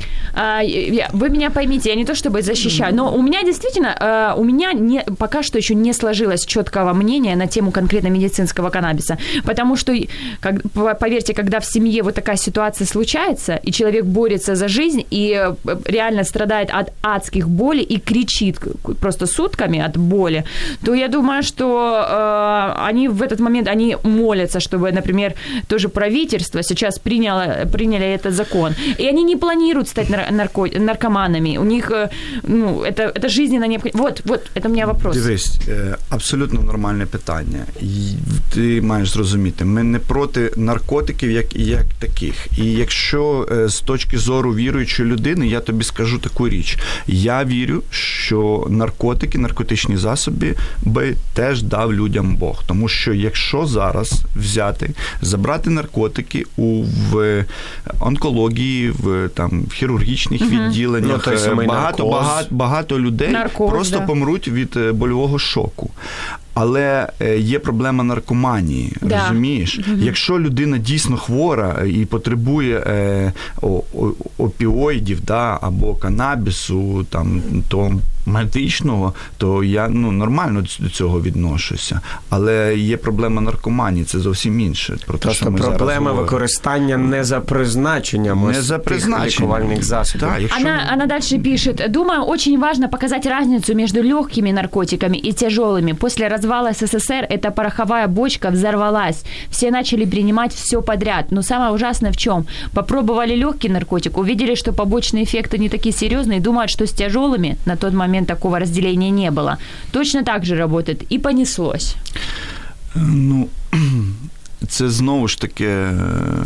Вы меня поймите, я не то чтобы защищаю, но у меня действительно, у меня не, пока что еще не сложилось четкого мнения на тему конкретно медицинского каннабиса, потому что, как, поверьте, когда в семье вот такая ситуация случается, и человек борется за жизнь, и реально страдает от адских болей, и кричит просто сутками от боли, то я думаю, что э, они в этот момент, они молятся, чтобы, например, тоже правительство сейчас приняло, приняли этот закон, и они не планируют стать нарко... наркоманами. У них, ну, это, это жизненно необходимо. Вот, вот, это у меня вопрос. Дивись, абсолютно нормальне питання. Ти маєш зрозуміти, ми не проти наркотиків як, як таких. І якщо з точки зору віруючої людини, я тобі скажу таку річ. Я вірю, що наркотики, наркотичні засоби би теж дав людям Бог. Тому що якщо зараз взяти, забрати наркотики у, в онкології, в, там, в хірургії, Uh-huh. відділеннях, ну, багато, багато, багато людей наркоз, просто да. помруть від больового шоку. Але є проблема наркоманії, да. розумієш? Uh-huh. Якщо людина дійсно хвора і потребує е, о, о, опіоїдів, да, або канабісу, там, то медичного, то я ну, нормально до цього відношуся. Але є проблема наркоманії, це зовсім інше. Про те, що ми проблема використання не за призначенням не за призначенням лікувальних засобів. Да, якщо... она, она дальше пишет. Думаю, очень важно показать разницу между легкими наркотиками и тяжелыми. После развала СССР эта пороховая бочка взорвалась. Все начали принимать все подряд. Но самое ужасное в чем? Попробовали легкий наркотик, увидели, что побочные эффекты не такие серьезные, думают, что с тяжелыми на тот момент такого разделения не было. Точно так же работает. И понеслось. Ну, це знову ж таки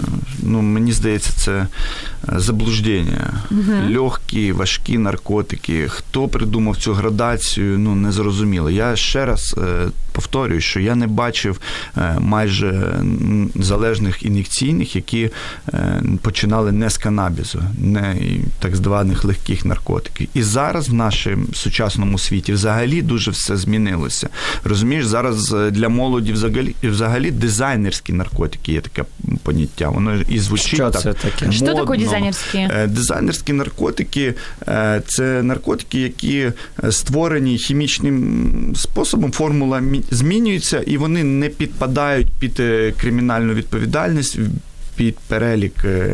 ну, мені здається, це заблуждення. Угу. Легкі, важкі наркотики. Хто придумав цю градацію, ну, не зрозуміло. Я ще раз повторюю, що я не бачив майже залежних ін'єкційних, які починали не з канабісу, не так званих легких наркотиків. І зараз в нашому сучасному світі взагалі дуже все змінилося. Розумієш, зараз для молоді взагалі, взагалі дизайнерські наркотики є таке поняття. Воно і звучить що так це таке? модно. Що таке дизайнерські? Дизайнерські наркотики – це наркотики, які створені хімічним способом, формула змінюється, і вони не підпадають під кримінальну відповідальність, під перелік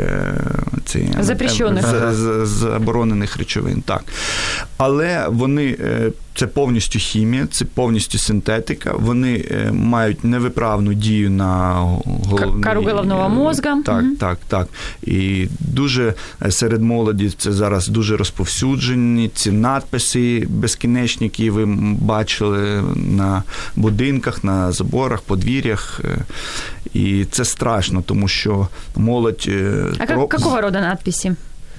ці, запрещених. з, з, заборонених речовин. Так. Але вони, це повністю хімія, це повністю синтетика, вони мають невиправну дію на головний... Кору головного мозга. Так, угу. так, так. І дуже серед молоді це зараз дуже розповсюджені, ці надписи безкінечні, які ви бачили на будинках, на заборах, подвір'ях. І це страшно, тому що молодь... А как, какого рода надписи?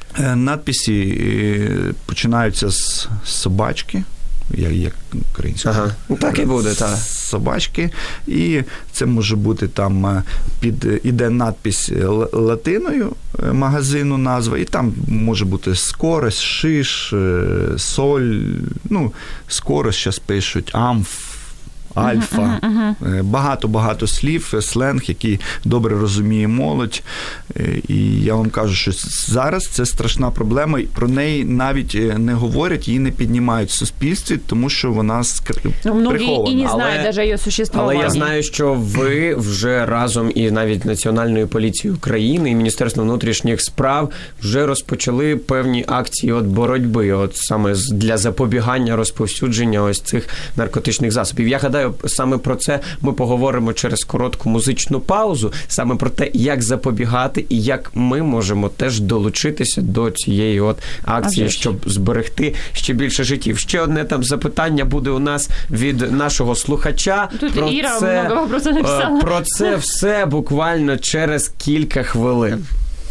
Надписи починаються з собачки, як, як українською. Ага, так і буде, так. Собачки, і це може бути там, під, іде надпись латиною магазину, назва, і там може бути скорость, шиш, соль, ну, скорость зараз пишуть, амф, альфа, uh-huh, uh-huh. багато-багато слів, сленг, який добре розуміє молодь. І я вам кажу, що зараз це страшна проблема, і про неї навіть не говорять, її не піднімають в суспільстві, тому що вона скр... ну, прихована. І не знають навіть її существування. Але я знаю, що ви вже разом і навіть Національною поліцією України, і Міністерством внутрішніх справ вже розпочали певні акції от боротьби, от саме для запобігання розповсюдження ось цих наркотичних засобів. Я гадаю, саме про це ми поговоримо через коротку музичну паузу, саме про те, як запобігати і як ми можемо теж долучитися до цієї от акції, щоб зберегти ще більше життів. Ще одне там запитання буде у нас від нашого слухача. Тут про Іра це, много вопросів написала. Про це все буквально через кілька хвилин.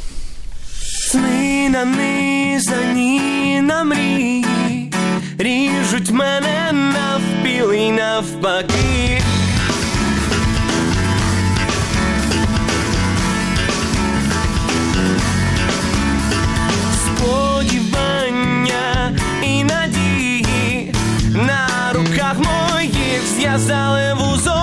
Сни нанизані на мрії, ріжуть мене навпіл і навпаки. Сподівання і надії на руках моїх зв'язали вузолки.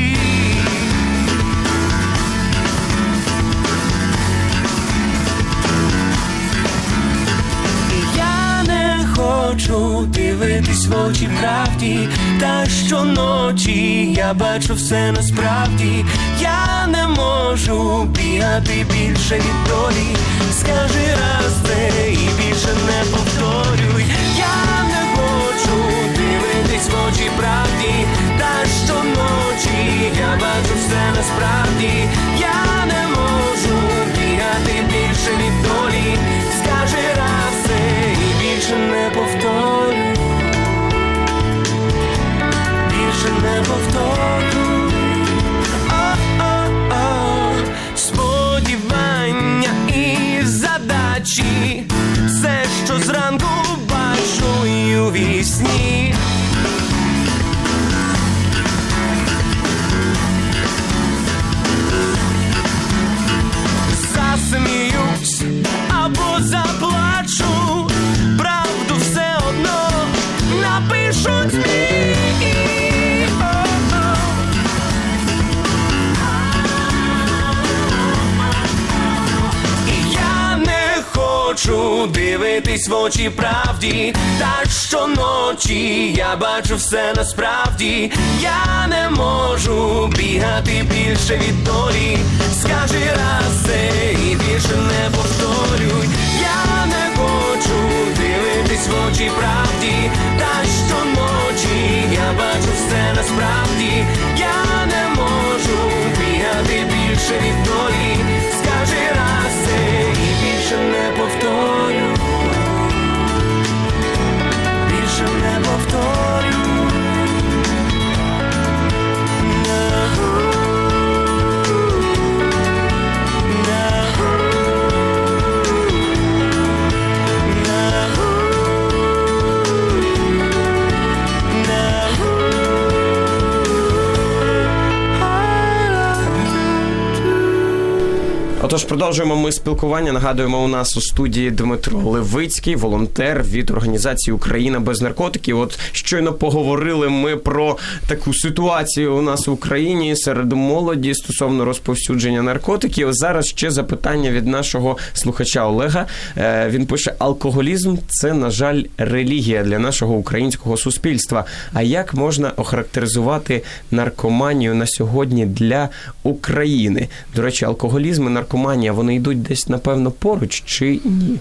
Хочу дивитись в очі правді, та щоночі я бачу все насправді. Я не можу бігати більше від долі. Скажи раз це і більше не повторюй. Я не хочу дивитись в очі правді, та щоночі я бачу все насправді. Я не можу бігати більше від долі. Скажи раз це і більше не повторюй. Більше не повторюй. О-о-о. Сподівання і задачі, все, що зранку бачу і у вісні. Засміюсь або заплачу, правду все одно напишуть ЗМІ. І я не хочу дивитись в очі правді, та щоночі я бачу все насправді. Я не можу бігати більше від долі. Скажи раз це і більше не повторюй. Я не хочу дивитись в очі правді, та щоночі я бачу все насправді. Я не можу бігати більше від долі. Скажи раз це і більше не повторю. Більше не повторю. No. No. Отож, продовжуємо ми спілкування. Нагадуємо, у нас у студії Дмитро Левицький, волонтер від організації «Україна без наркотиків». От щойно поговорили ми про таку ситуацію у нас в Україні серед молоді стосовно розповсюдження наркотиків. Зараз ще запитання від нашого слухача Олега. Він пише: алкоголізм – це, на жаль, релігія для нашого українського суспільства. А як можна охарактеризувати наркоманію на сьогодні для України? До речі, алкоголізм і наркоманія, вони йдуть десь, напевно, поруч чи ні?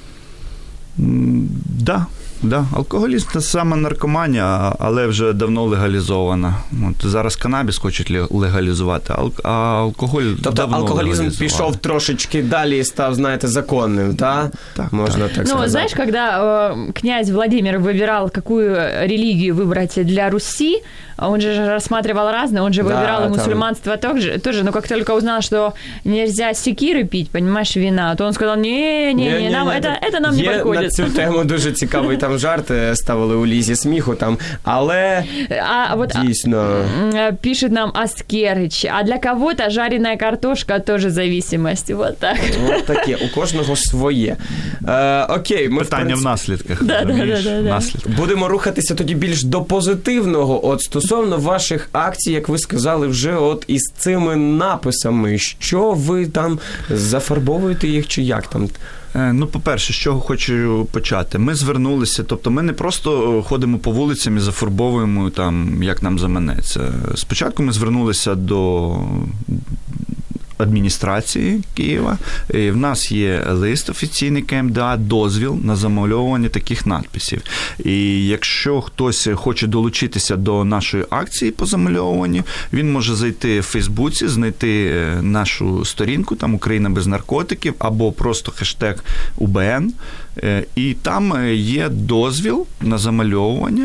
Да, да. Алкоголізм – це саме наркоманія, але вже давно легалізована. От зараз канабіс хочуть легалізувати, а алкоголь тобто давно алкоголізм пішов трошечки далі і став, знаєте, законним, да? Так? Можна так, так сказати. Ну, знаешь, когда э, князь Владимир выбирал, какую религию выбрать для Руси, он же рассматривал разные, он же выбирал да, и мусульманство там... тоже, тоже, но как только узнал, что нельзя секиры пить, понимаешь, вина, то он сказал, не-не-не, нам, это, это нам не подходит. Є на цю тему дуже цікавий там жарт, ставили у Лізі сміху там, але а, вот, дійсно. А, пишет нам Аскерыч, а для кого-то жареная картошка тоже зависимость, вот так. Вот таке, у кожного своє. Е, окей, ми питання в, принципі... в наслідках. Да, да, да, да, Наслідки. Будемо рухатися тоді більш до позитивного, от стосовно ваших акцій, як ви сказали, вже от із цими написами, що ви там зафарбовуєте їх чи як там? Ну, по-перше, з чого хочу почати. Ми звернулися, тобто ми не просто ходимо по вулицям і зафарбовуємо там, як нам заманеться. Спочатку ми звернулися до адміністрації Києва. І в нас є лист офіційний КМДА, дозвіл на замальовування таких надписів. І якщо хтось хоче долучитися до нашої акції по замальовуванню, він може зайти в Фейсбуці, знайти нашу сторінку, там «Україна без наркотиків», або просто хештег УБН. І там є дозвіл на замальовування.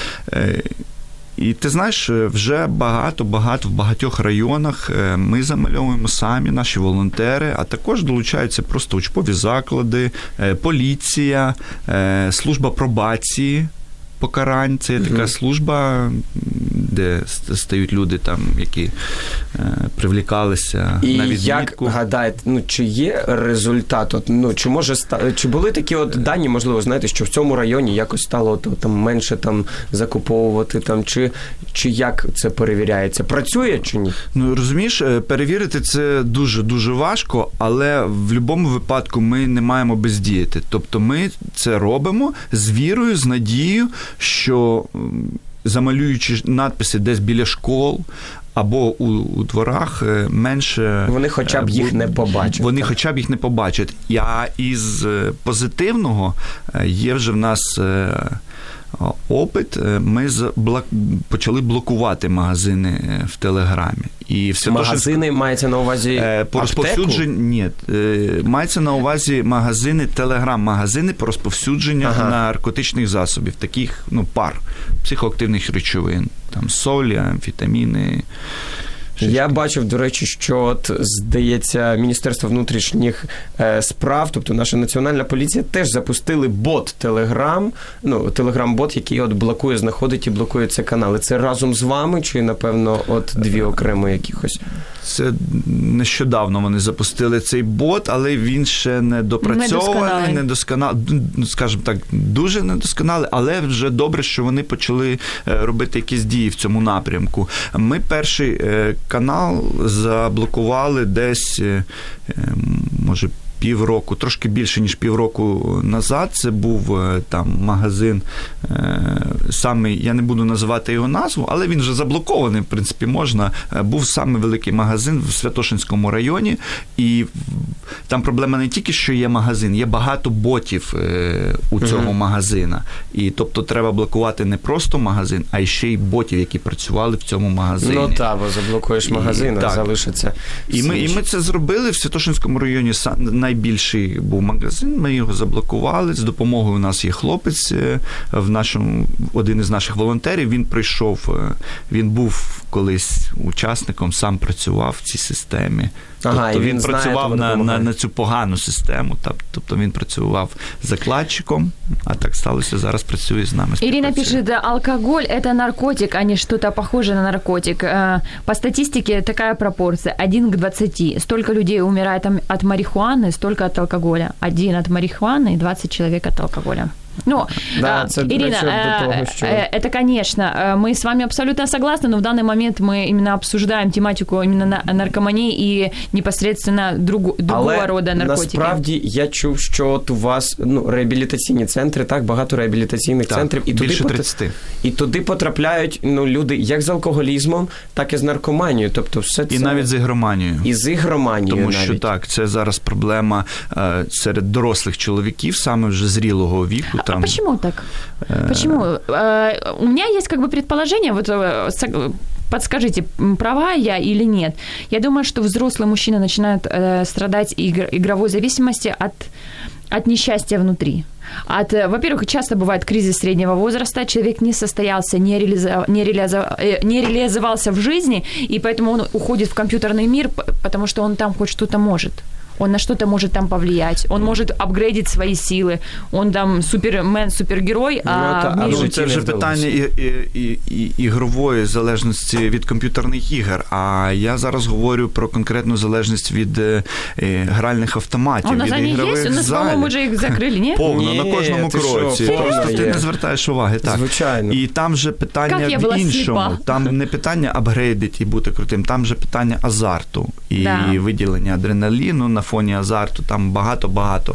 І ти знаєш, вже багато-багато в багатьох районах ми замальовуємо самі, наші волонтери, а також долучаються просто учбові заклади, поліція, служба пробації, покарань. Це є така служба, де стають люди, там, які е, привлікалися і на відмітку. І як гадаєте, ну, чи є результат? От, ну, чи, може, чи були такі от дані, можливо, знаєте, що в цьому районі якось стало от, там, менше там, закуповувати, там, чи, чи як це перевіряється? Працює чи ні? Ну, розумієш, перевірити це дуже-дуже важко, але в будь-якому випадку ми не маємо бездіяти. Тобто ми це робимо з вірою, з надією, що замалюючи надписи десь біля школ або у, у дворах, менше... Вони хоча б їх не побачать. Вони так. хоча б їх не побачать. А із позитивного є вже в нас опит. Ми почали блокувати магазини в Телеграмі. І в магазини ж... мається на увазі по розповсюдженню? Ні. Мається на увазі магазини, телеграм-магазини по розповсюдженню ага. наркотичних засобів, таких, ну, пар, психоактивних речовин, там солі, амфетаміни. Я бачив, до речі, що от, здається, Міністерство внутрішніх е, справ, тобто наша національна поліція, теж запустили бот Телеграм, ну, Телеграм-бот, який от блокує, знаходить і блокує ці канали. Це разом з вами чи, напевно, от дві окремо якихось? Це нещодавно вони запустили цей бот, але він ще не допрацьований, недосконалий, скажімо так, дуже недосконалий, але вже добре, що вони почали робити якісь дії в цьому напрямку. Ми перший канал заблокували десь, може, півроку, трошки більше, ніж півроку назад. Це був там магазин, саме, я не буду називати його назву, але він вже заблокований, в принципі, можна. Був саме великий магазин в Святошинському районі, і там проблема не тільки, що є магазин, є багато ботів у цього mm-hmm. магазина. І, тобто, треба блокувати не просто магазин, а ще й ботів, які працювали в цьому магазині. Ну так, бо заблокуєш магазин, а залишиться. І ми, і ми це зробили в Святошинському районі. Найбільший був магазин, ми його заблокували. З допомогою у нас є хлопець, в нашому, один із наших волонтерів, він прийшов, він був колись учасником, сам працював в цій системі. Ага, тобто і він, він знає, працював тому на, на, допомагає. на цю погану систему. Тобто він працював закладчиком, а так сталося, зараз працює з нами. Ирина пишет, алкоголь – это наркотик, а не что-то похожее на наркотик. По статистике такая пропорция – один к двадцати. Столько людей умирает от марихуаны, столько от алкоголя. Один от марихуаны и двадцать человек от алкоголя. Ну, да, а, це, Ирина, до того, що... это, конечно, мы с вами абсолютно согласны, но в данный момент мы именно обсуждаем тематику именно наркомании и непосредственно друг, другого Але рода наркотики. насправді я чув, що от у вас ну, реабілітаційні центри, так, багато реабілітаційних так, центрів. І більше туди, тридцять. І туди потрапляють ну, люди як з алкоголізмом, так і з наркоманією. Тобто все це... І навіть з ігроманією. І з ігроманією Тому навіть. що так, це зараз проблема е, серед дорослих чоловіків, саме вже зрілого віку. Там. А почему так? Почему? У меня есть как бы предположение, вот подскажите, права я или нет. Я думаю, что взрослые мужчины начинают страдать игровой зависимости от, от несчастья внутри. От, во-первых, часто бывает кризис среднего возраста, человек не состоялся, не, реализов, не, реализов, не реализовался в жизни, и поэтому он уходит в компьютерный мир, потому что он там хоть что-то может. Он на что-то может там повлиять, он может апгрейдить свои силы, он там супермен, супергерой, а ну, в мире... Ну, це вже питання і, і, і, і, ігрової залежності від комп'ютерних ігор, а я зараз говорю про конкретну залежність від е, гральних автоматів, А у нас від они ігрових есть? У нас, залів. по-моему, уже их закрыли, не? Повно, Ні, на кожному ти кроці. що, Просто повно ти є. не звертаєш уваги. Так. Звичайно. І там же питання Як я в була іншому. сліпа. Там не питання апгрейдить і бути крутим, там же питання азарту і Да. виділення адреналіну на фоні азарту. Там багато-багато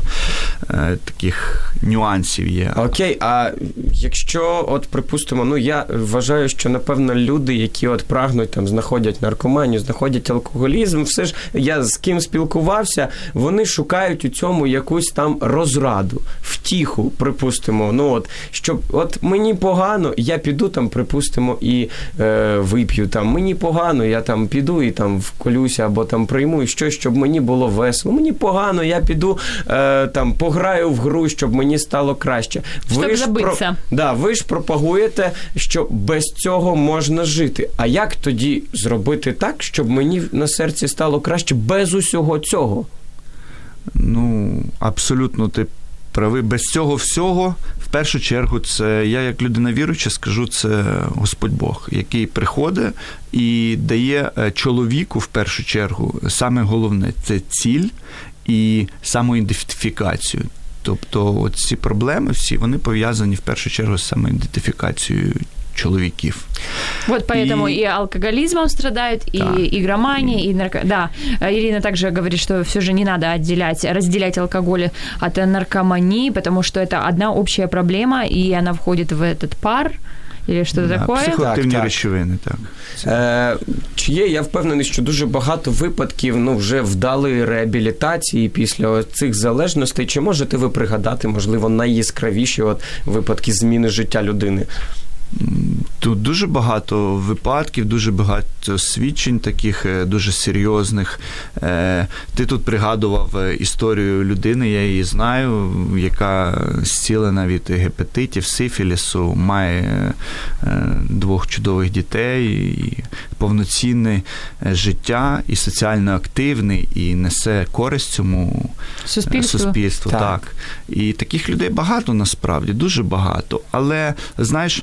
е, таких нюансів є. Окей, а якщо, от, припустимо, ну, я вважаю, що, напевно, люди, які от прагнуть, там, знаходять наркоманію, знаходять алкоголізм, все ж, я з ким спілкувався, вони шукають у цьому якусь там розраду, втіху, припустимо, ну, от, щоб, от, мені погано, я піду, там, припустимо, і е, вип'ю, там, мені погано, я там піду і там вколюся, або там прийму і щось, щоб мені було весело, мені погано, я піду, е, там, пограю в гру, щоб мені стало краще. Щоб Ви ж забитися. Про... Да, ви ж пропагуєте, що без цього можна жити. А як тоді зробити так, щоб мені на серці стало краще без усього цього? Ну, абсолютно ти правий. Без цього всього, в першу чергу, це, я як людина віруюча скажу, це Господь Бог, який приходить і дає чоловіку, в першу чергу, саме головне – це ціль і самоідентифікацію. Тобто ці проблеми всі, вони пов'язані в першу чергу з самоідентифікацією чоловіків. Вот поэтому и, и алкоголизмом страдают, и да. игромания, и нарко... Да, Ирина также говорит, что все же не надо отделять, разделять алкоголь от наркомании, потому что это одна общая проблема, и она входит в этот пар, или що да, таке? Психоактивні так, так. речовини, так. Е, чи є, я впевнений, що дуже багато випадків ну, вже вдалої реабілітації після цих залежностей. Чи можете ви пригадати, можливо, найяскравіші от, випадки зміни життя людини? Тут дуже багато випадків, дуже багато свідчень таких дуже серйозних. Ти тут пригадував історію людини, я її знаю, яка зцілена від гепатитів, сифілісу, має двох чудових дітей, і повноцінне життя, і соціально активний, і несе користь цьому суспільству. суспільству. Так. Так. І таких людей багато насправді, дуже багато. Але, знаєш,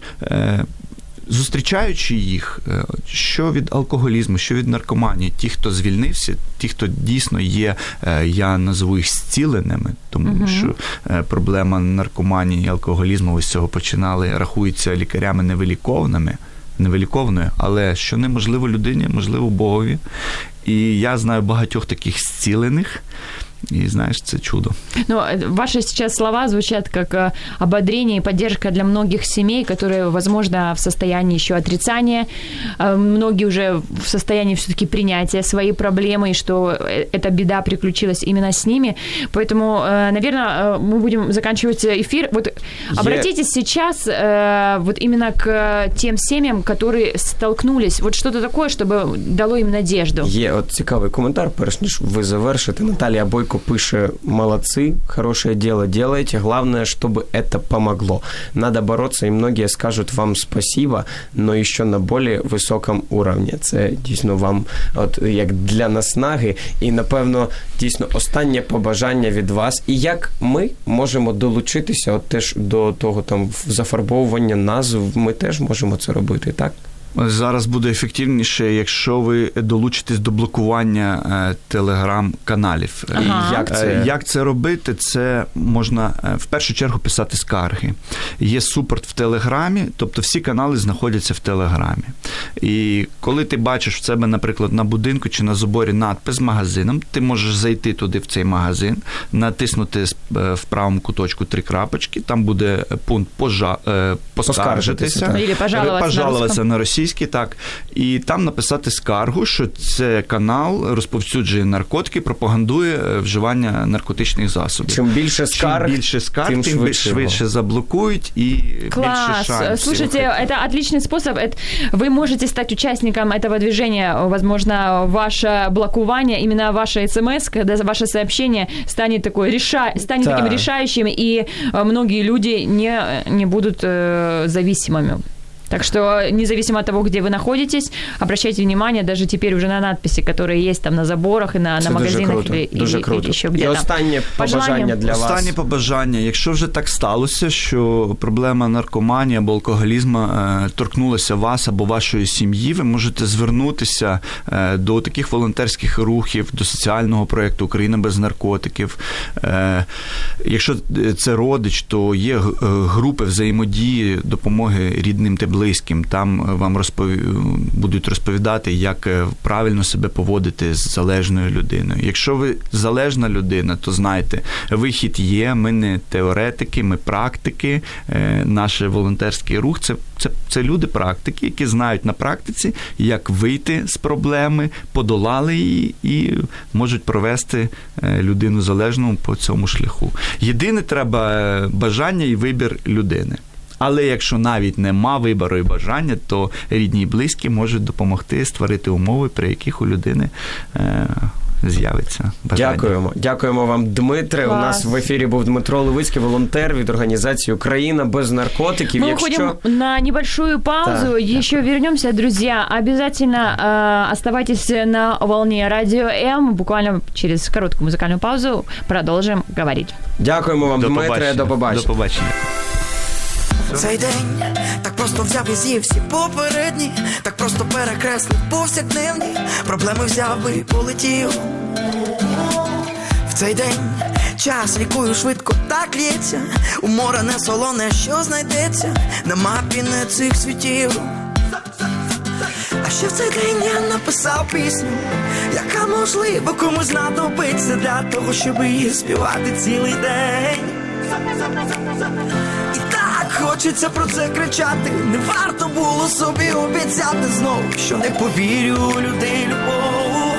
зустрічаючи їх, що від алкоголізму, що від наркоманії, ті, хто звільнився, ті, хто дійсно є, я назву їх зціленими, тому угу. що проблема наркоманії і алкоголізму ось цього починали, рахуються лікарями невилікованими, невилікованою, але що неможливо людині, можливо Богові. І я знаю багатьох таких зцілених, и знаешь, это чудо. Ну, ваши сейчас слова звучат как ободрение и поддержка для многих семей, которые, возможно, в состоянии еще отрицания. Многие уже в состоянии все-таки принятия своей проблемы, и что эта беда приключилась именно с ними. Поэтому, наверное, мы будем заканчивать эфир. Вот yeah. обратитесь сейчас вот именно к тем семьям, которые столкнулись. Вот что-то такое, чтобы дало им надежду. Є от цікавий коментар, перш ніж ви завершите. Наталія Бойко Ромчику пише: молодцы, хорошее дело делаете, главное, чтобы это помогло. Надо бороться, и многие скажут вам спасибо, но еще на более високому уровні. Це дійсно вам от як для наснаги, і, напевно, дійсно останнє побажання від вас. І як ми можемо долучитися от теж до того там зафарбовування назв, ми теж можемо це робити, так? Зараз буде ефективніше, якщо ви долучитесь до блокування телеграм-каналів. Ага. Як це? Як це робити? Це можна в першу чергу писати скарги. Є супорт в Телеграмі, тобто всі канали знаходяться в Телеграмі. І коли ти бачиш в себе, наприклад, на будинку чи на заборі надпис з магазином, ти можеш зайти туди в цей магазин, натиснути в правому куточку три крапочки, там буде пункт пожа... поскаржитися, пожалуватися, пожалуватися на Росію. Так, і там написати скаргу, що це канал розповсюджує наркотики, пропагандує вживання наркотичних засобів. Чим більше скарг, Чим більше скарг, тим, тим швидше, швидше заблокують і Класс. більше шансів. Слушайте, это отличный способ. Вы можете стать участником этого движения. Возможно, ваше блокирование, именно ваше смс, когда ваше сообщение станет, такой, реша... станет да. таким решающим, и многие люди не, не будут э, зависимыми. Так что, независимо от того, где вы находитесь, обращайте внимание даже теперь уже на надписи, которые есть там на заборах и на, на магазинах. Дуже круто, или, дуже или, круто. или ще где-то. І останнє побажання для вас. Останнє побажання. Якщо вже так сталося, що проблема наркоманії або алкоголізму е, торкнулася вас або вашої сім'ї, ви можете звернутися е, до таких волонтерських рухів, до соціального проєкту «Україна без наркотиків». Е, якщо це родич, то є групи взаємодії, допомоги рідним та близьким, там вам розпові... будуть розповідати, як правильно себе поводити з залежною людиною. Якщо ви залежна людина, то знайте, вихід є, ми не теоретики, ми практики, наш волонтерський рух це, це, це люди-практики, які знають на практиці, як вийти з проблеми, подолали її і можуть провести людину залежну по цьому шляху. Єдине треба бажання і вибір людини. Але якщо навіть нема вибору і бажання, то рідні і близькі можуть допомогти створити умови, при яких у людини е, з'явиться бажання. Дякуємо. Дякуємо вам, Дмитре. Клас. У нас в ефірі був Дмитро Левицький, волонтер від організації «Україна без наркотиків». Мы Якщо... уходим на небольшую паузу. Да, Еще вернемся, друзья. Обязательно э, оставайтесь на волне Радио М. Буквально через короткую музыкальную паузу продолжим говорить. Дякуємо вам, До Дмитре. побачення. До побачення. До побачення. Цей день так просто взяв і з'їв всі попередні, так просто перекреслив повсякденні, проблеми взяв би і полетів. В цей день час рікою швидко так лється, у море не солоне, що знайдеться на мапі не цих світів. А ще в цей день я написав пісню, яка можливо комусь знадобиться для того, щоб її співати цілий день. І так хочеться про це кричати, не варто було собі обіцяти знов, що не повірю у людей любов.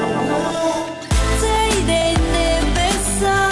Цей день небеса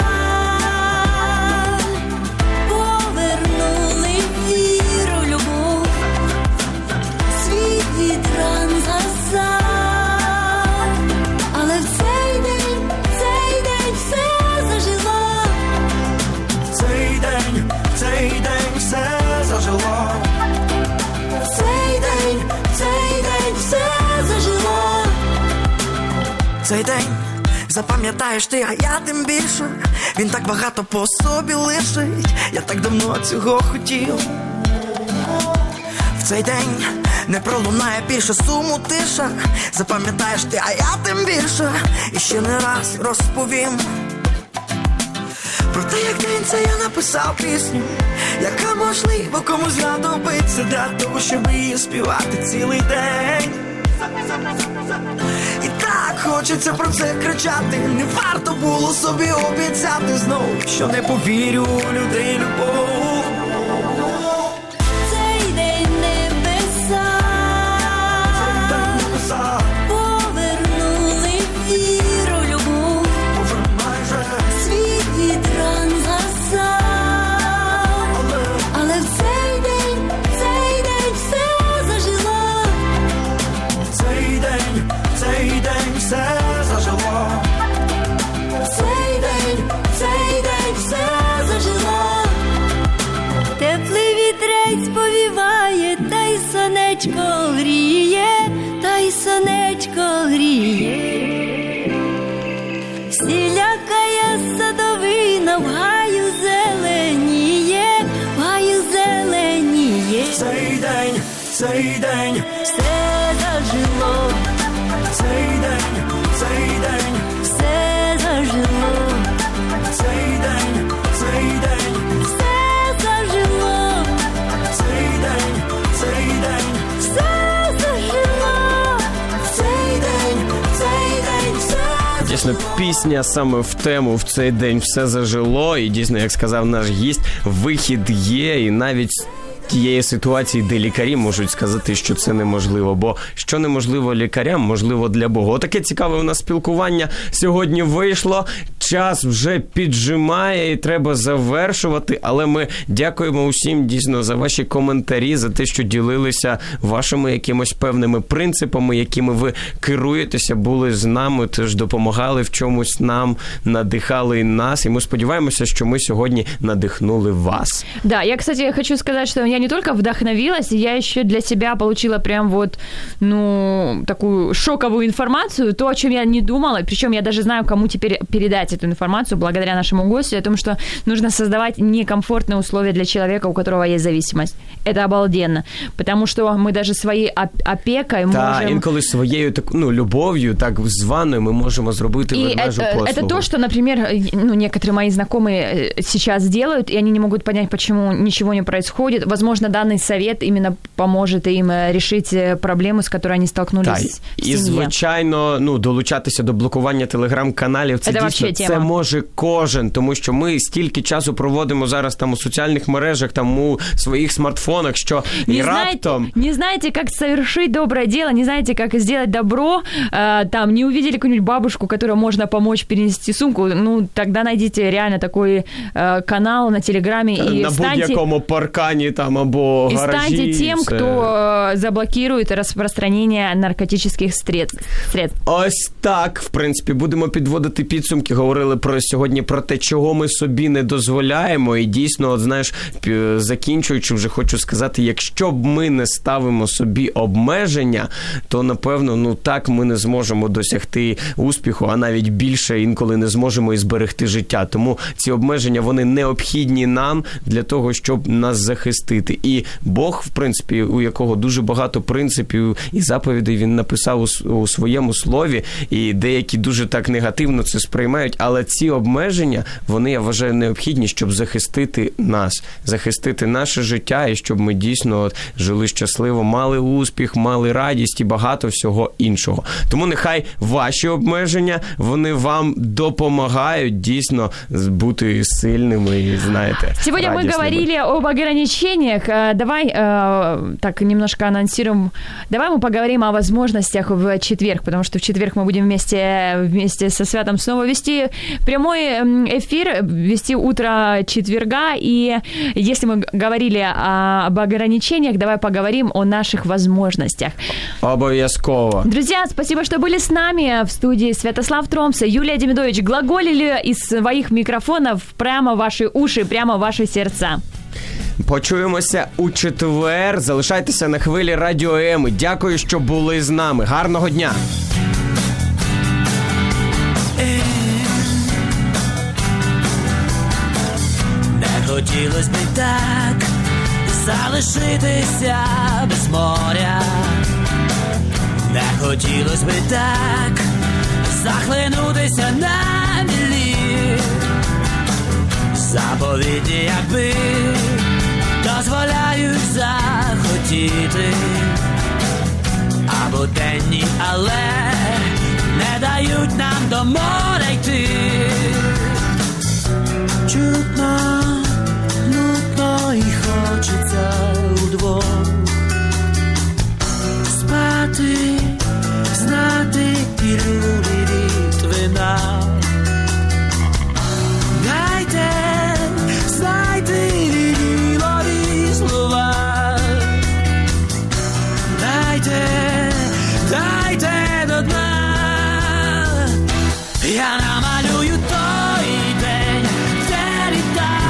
повернули віру, любов, світ від ран згасав, але в цей день, цей день все зажило. Цей день, цей день все зажило. Цей день, цей день все зажило. Цей день запам'ятаєш ти, а я тим більше. Він так багато по собі лишить, я так давно цього хотів. В цей день не пролунає більше суму тиша. Запам'ятаєш ти, а я тим більше. І ще не раз розповім про те, як день це я написав пісню, яка можливо комусь знадобиться для того, щоб її співати цілий день. І так хочеться про це кричати, не варто було собі обіцяти знов, що не повірю у людей любов. Цей день небеса повернули віру, любов, світ від ран згасав, але в цей день, цей день все зажило. Цей день, цей день все зажило. Цей Теплий вітрець повіває, та й сонечко гріє, та й сонечко гріє. Всілякая садовина в гаю зеленіє, в гаю зеленіє. Цей день, цей день, Все зажило, цей день, цей день, все зажило, цей день, цей день, все зажило, цей день, цей день, все зажило, цей день, цей день, все. Дійсно, пісня саме в тему в цей день все зажило, і дійсно, як сказав наш гість, вихід є, і навіть з тієї ситуації, де лікарі можуть сказати, що це неможливо, бо що неможливо лікарям, можливо для Бога. Отаке цікаве у нас спілкування сьогодні вийшло. Час вже піджимає і треба завершувати, але ми дякуємо усім дійсно за ваші коментарі, за те, що ділилися вашими якимось певними принципами, якими ви керуєтеся, були з нами, теж допомагали в чомусь нам, надихали і нас, і ми сподіваємося, що ми сьогодні надихнули вас. Да, я, кстати, хочу сказать, что я не только вдохновилась, я еще для себя получила прям вот, ну, такую шоковую информацию, то, о чем я не думала, причем я даже знаю, кому теперь передать эту информацию благодаря нашему гостю, о том, что нужно создавать некомфортные условия для человека, у которого есть зависимость. Это обалденно, потому что мы даже своей опекой Та, можем... інколи своєю так, ну, любов'ю, так званою, ми можемо зробити И ведмежу это, послугу. это то, что, например, ну, некоторые мои знакомые сейчас делают, и они не могут понять, почему ничего не происходит. Возможно, данный совет именно поможет им решить проблему, с которой они столкнулись Так, в і, семье. звичайно, ну, долучатися до блокування телеграм-каналів, це Це дійсно, вообще це тема. може кожен, тому що ми стільки часу проводимо зараз там у соціальних мережах, там у своїх смартфонах, що і Не раптом... знаете, не знаете, как совершить доброе дело, не знаете, как сделать добро, э, там, не увидели какую-нибудь бабушку, которой можно помочь перенести сумку, ну, тогда найдите реально такой э, канал на Телеграме и на станьте... будь-якому паркані там або И гаражі. станьте тем, все. кто э, заблокирует распространение наркотических средств. средств. Ось так, в принципі, будемо підводити підсумки. Говорили про сьогодні про те, чого ми собі не дозволяємо. І дійсно, от, знаєш, п- закінчуючи, вже хочу сказати, якщо б ми не ставимо собі обмеження, то, напевно, ну так ми не зможемо досягти успіху, а навіть більше інколи не зможемо і зберегти життя. Тому ці обмеження, вони необхідні нам для того, щоб нас захистити. І Бог, в принципі, у якого дуже багато принципів і заповідей, він написав у, у своєму слові, і деякі дуже так негативно це сприймають, але ці обмеження, вони, я вважаю, необхідні, щоб захистити нас, захистити наше життя, і щоб ми дійсно от, жили щасливо, мали успіх, мали радість і багато всього іншого. Тому нехай ваші обмеження, вони вам допомагають дійсно бути сильними і, знаєте, Сегодня мы радісними. говорили об ограничениях. Э, Давай э, так немножко анонсируем. Давай мы поговорим о возможностях в четверг, потому что в четверг мы будем вместе, вместе со Святом снова вести прямой м, эфир, вести утро четверга. И если мы говорили о- об ограничениях, давай поговорим о наших возможностях. Обов'язково. Друзья, спасибо, что были с нами в студии Святослав Тромса, Юлия Демидович. Глаголили из своих микрофонов прямо в ваши уши, прямо в ваши сердца. Почуємося у четвер. Залишайтеся на хвилі Радіо М. Дякую, що були з нами. Гарного дня! Не хотілось би так залишитися без моря, не хотілось би так захлинутися на мілі. Заповіді, якби дозволяють захотіти, або денні, але не дають нам до моря йти. Чутно, нудно і хочеться удвох спати, знати і люди від вина. Дайте, знайте вірілові слова. Дайте, дайте до дна. Я намалюю той день, де літа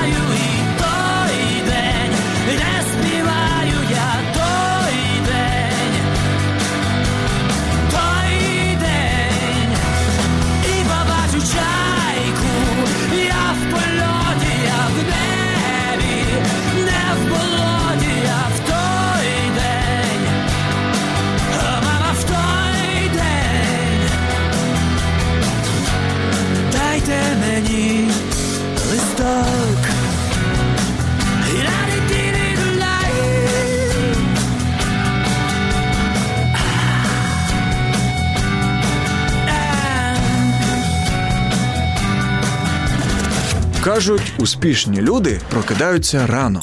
Кажуть, успішні люди прокидаються рано.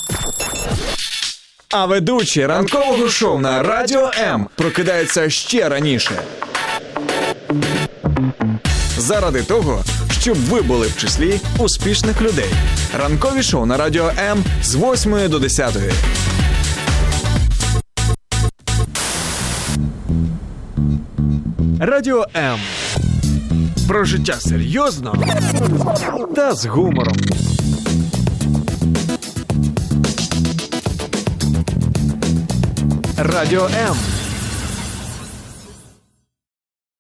А ведучий ранкового шоу на Радіо М прокидається ще раніше. Заради того, щоб ви були в числі успішних людей. Ранкові шоу на Радіо М з восьмої до десятої. Радіо М. Про життя серйозно та з гумором. Радіо М.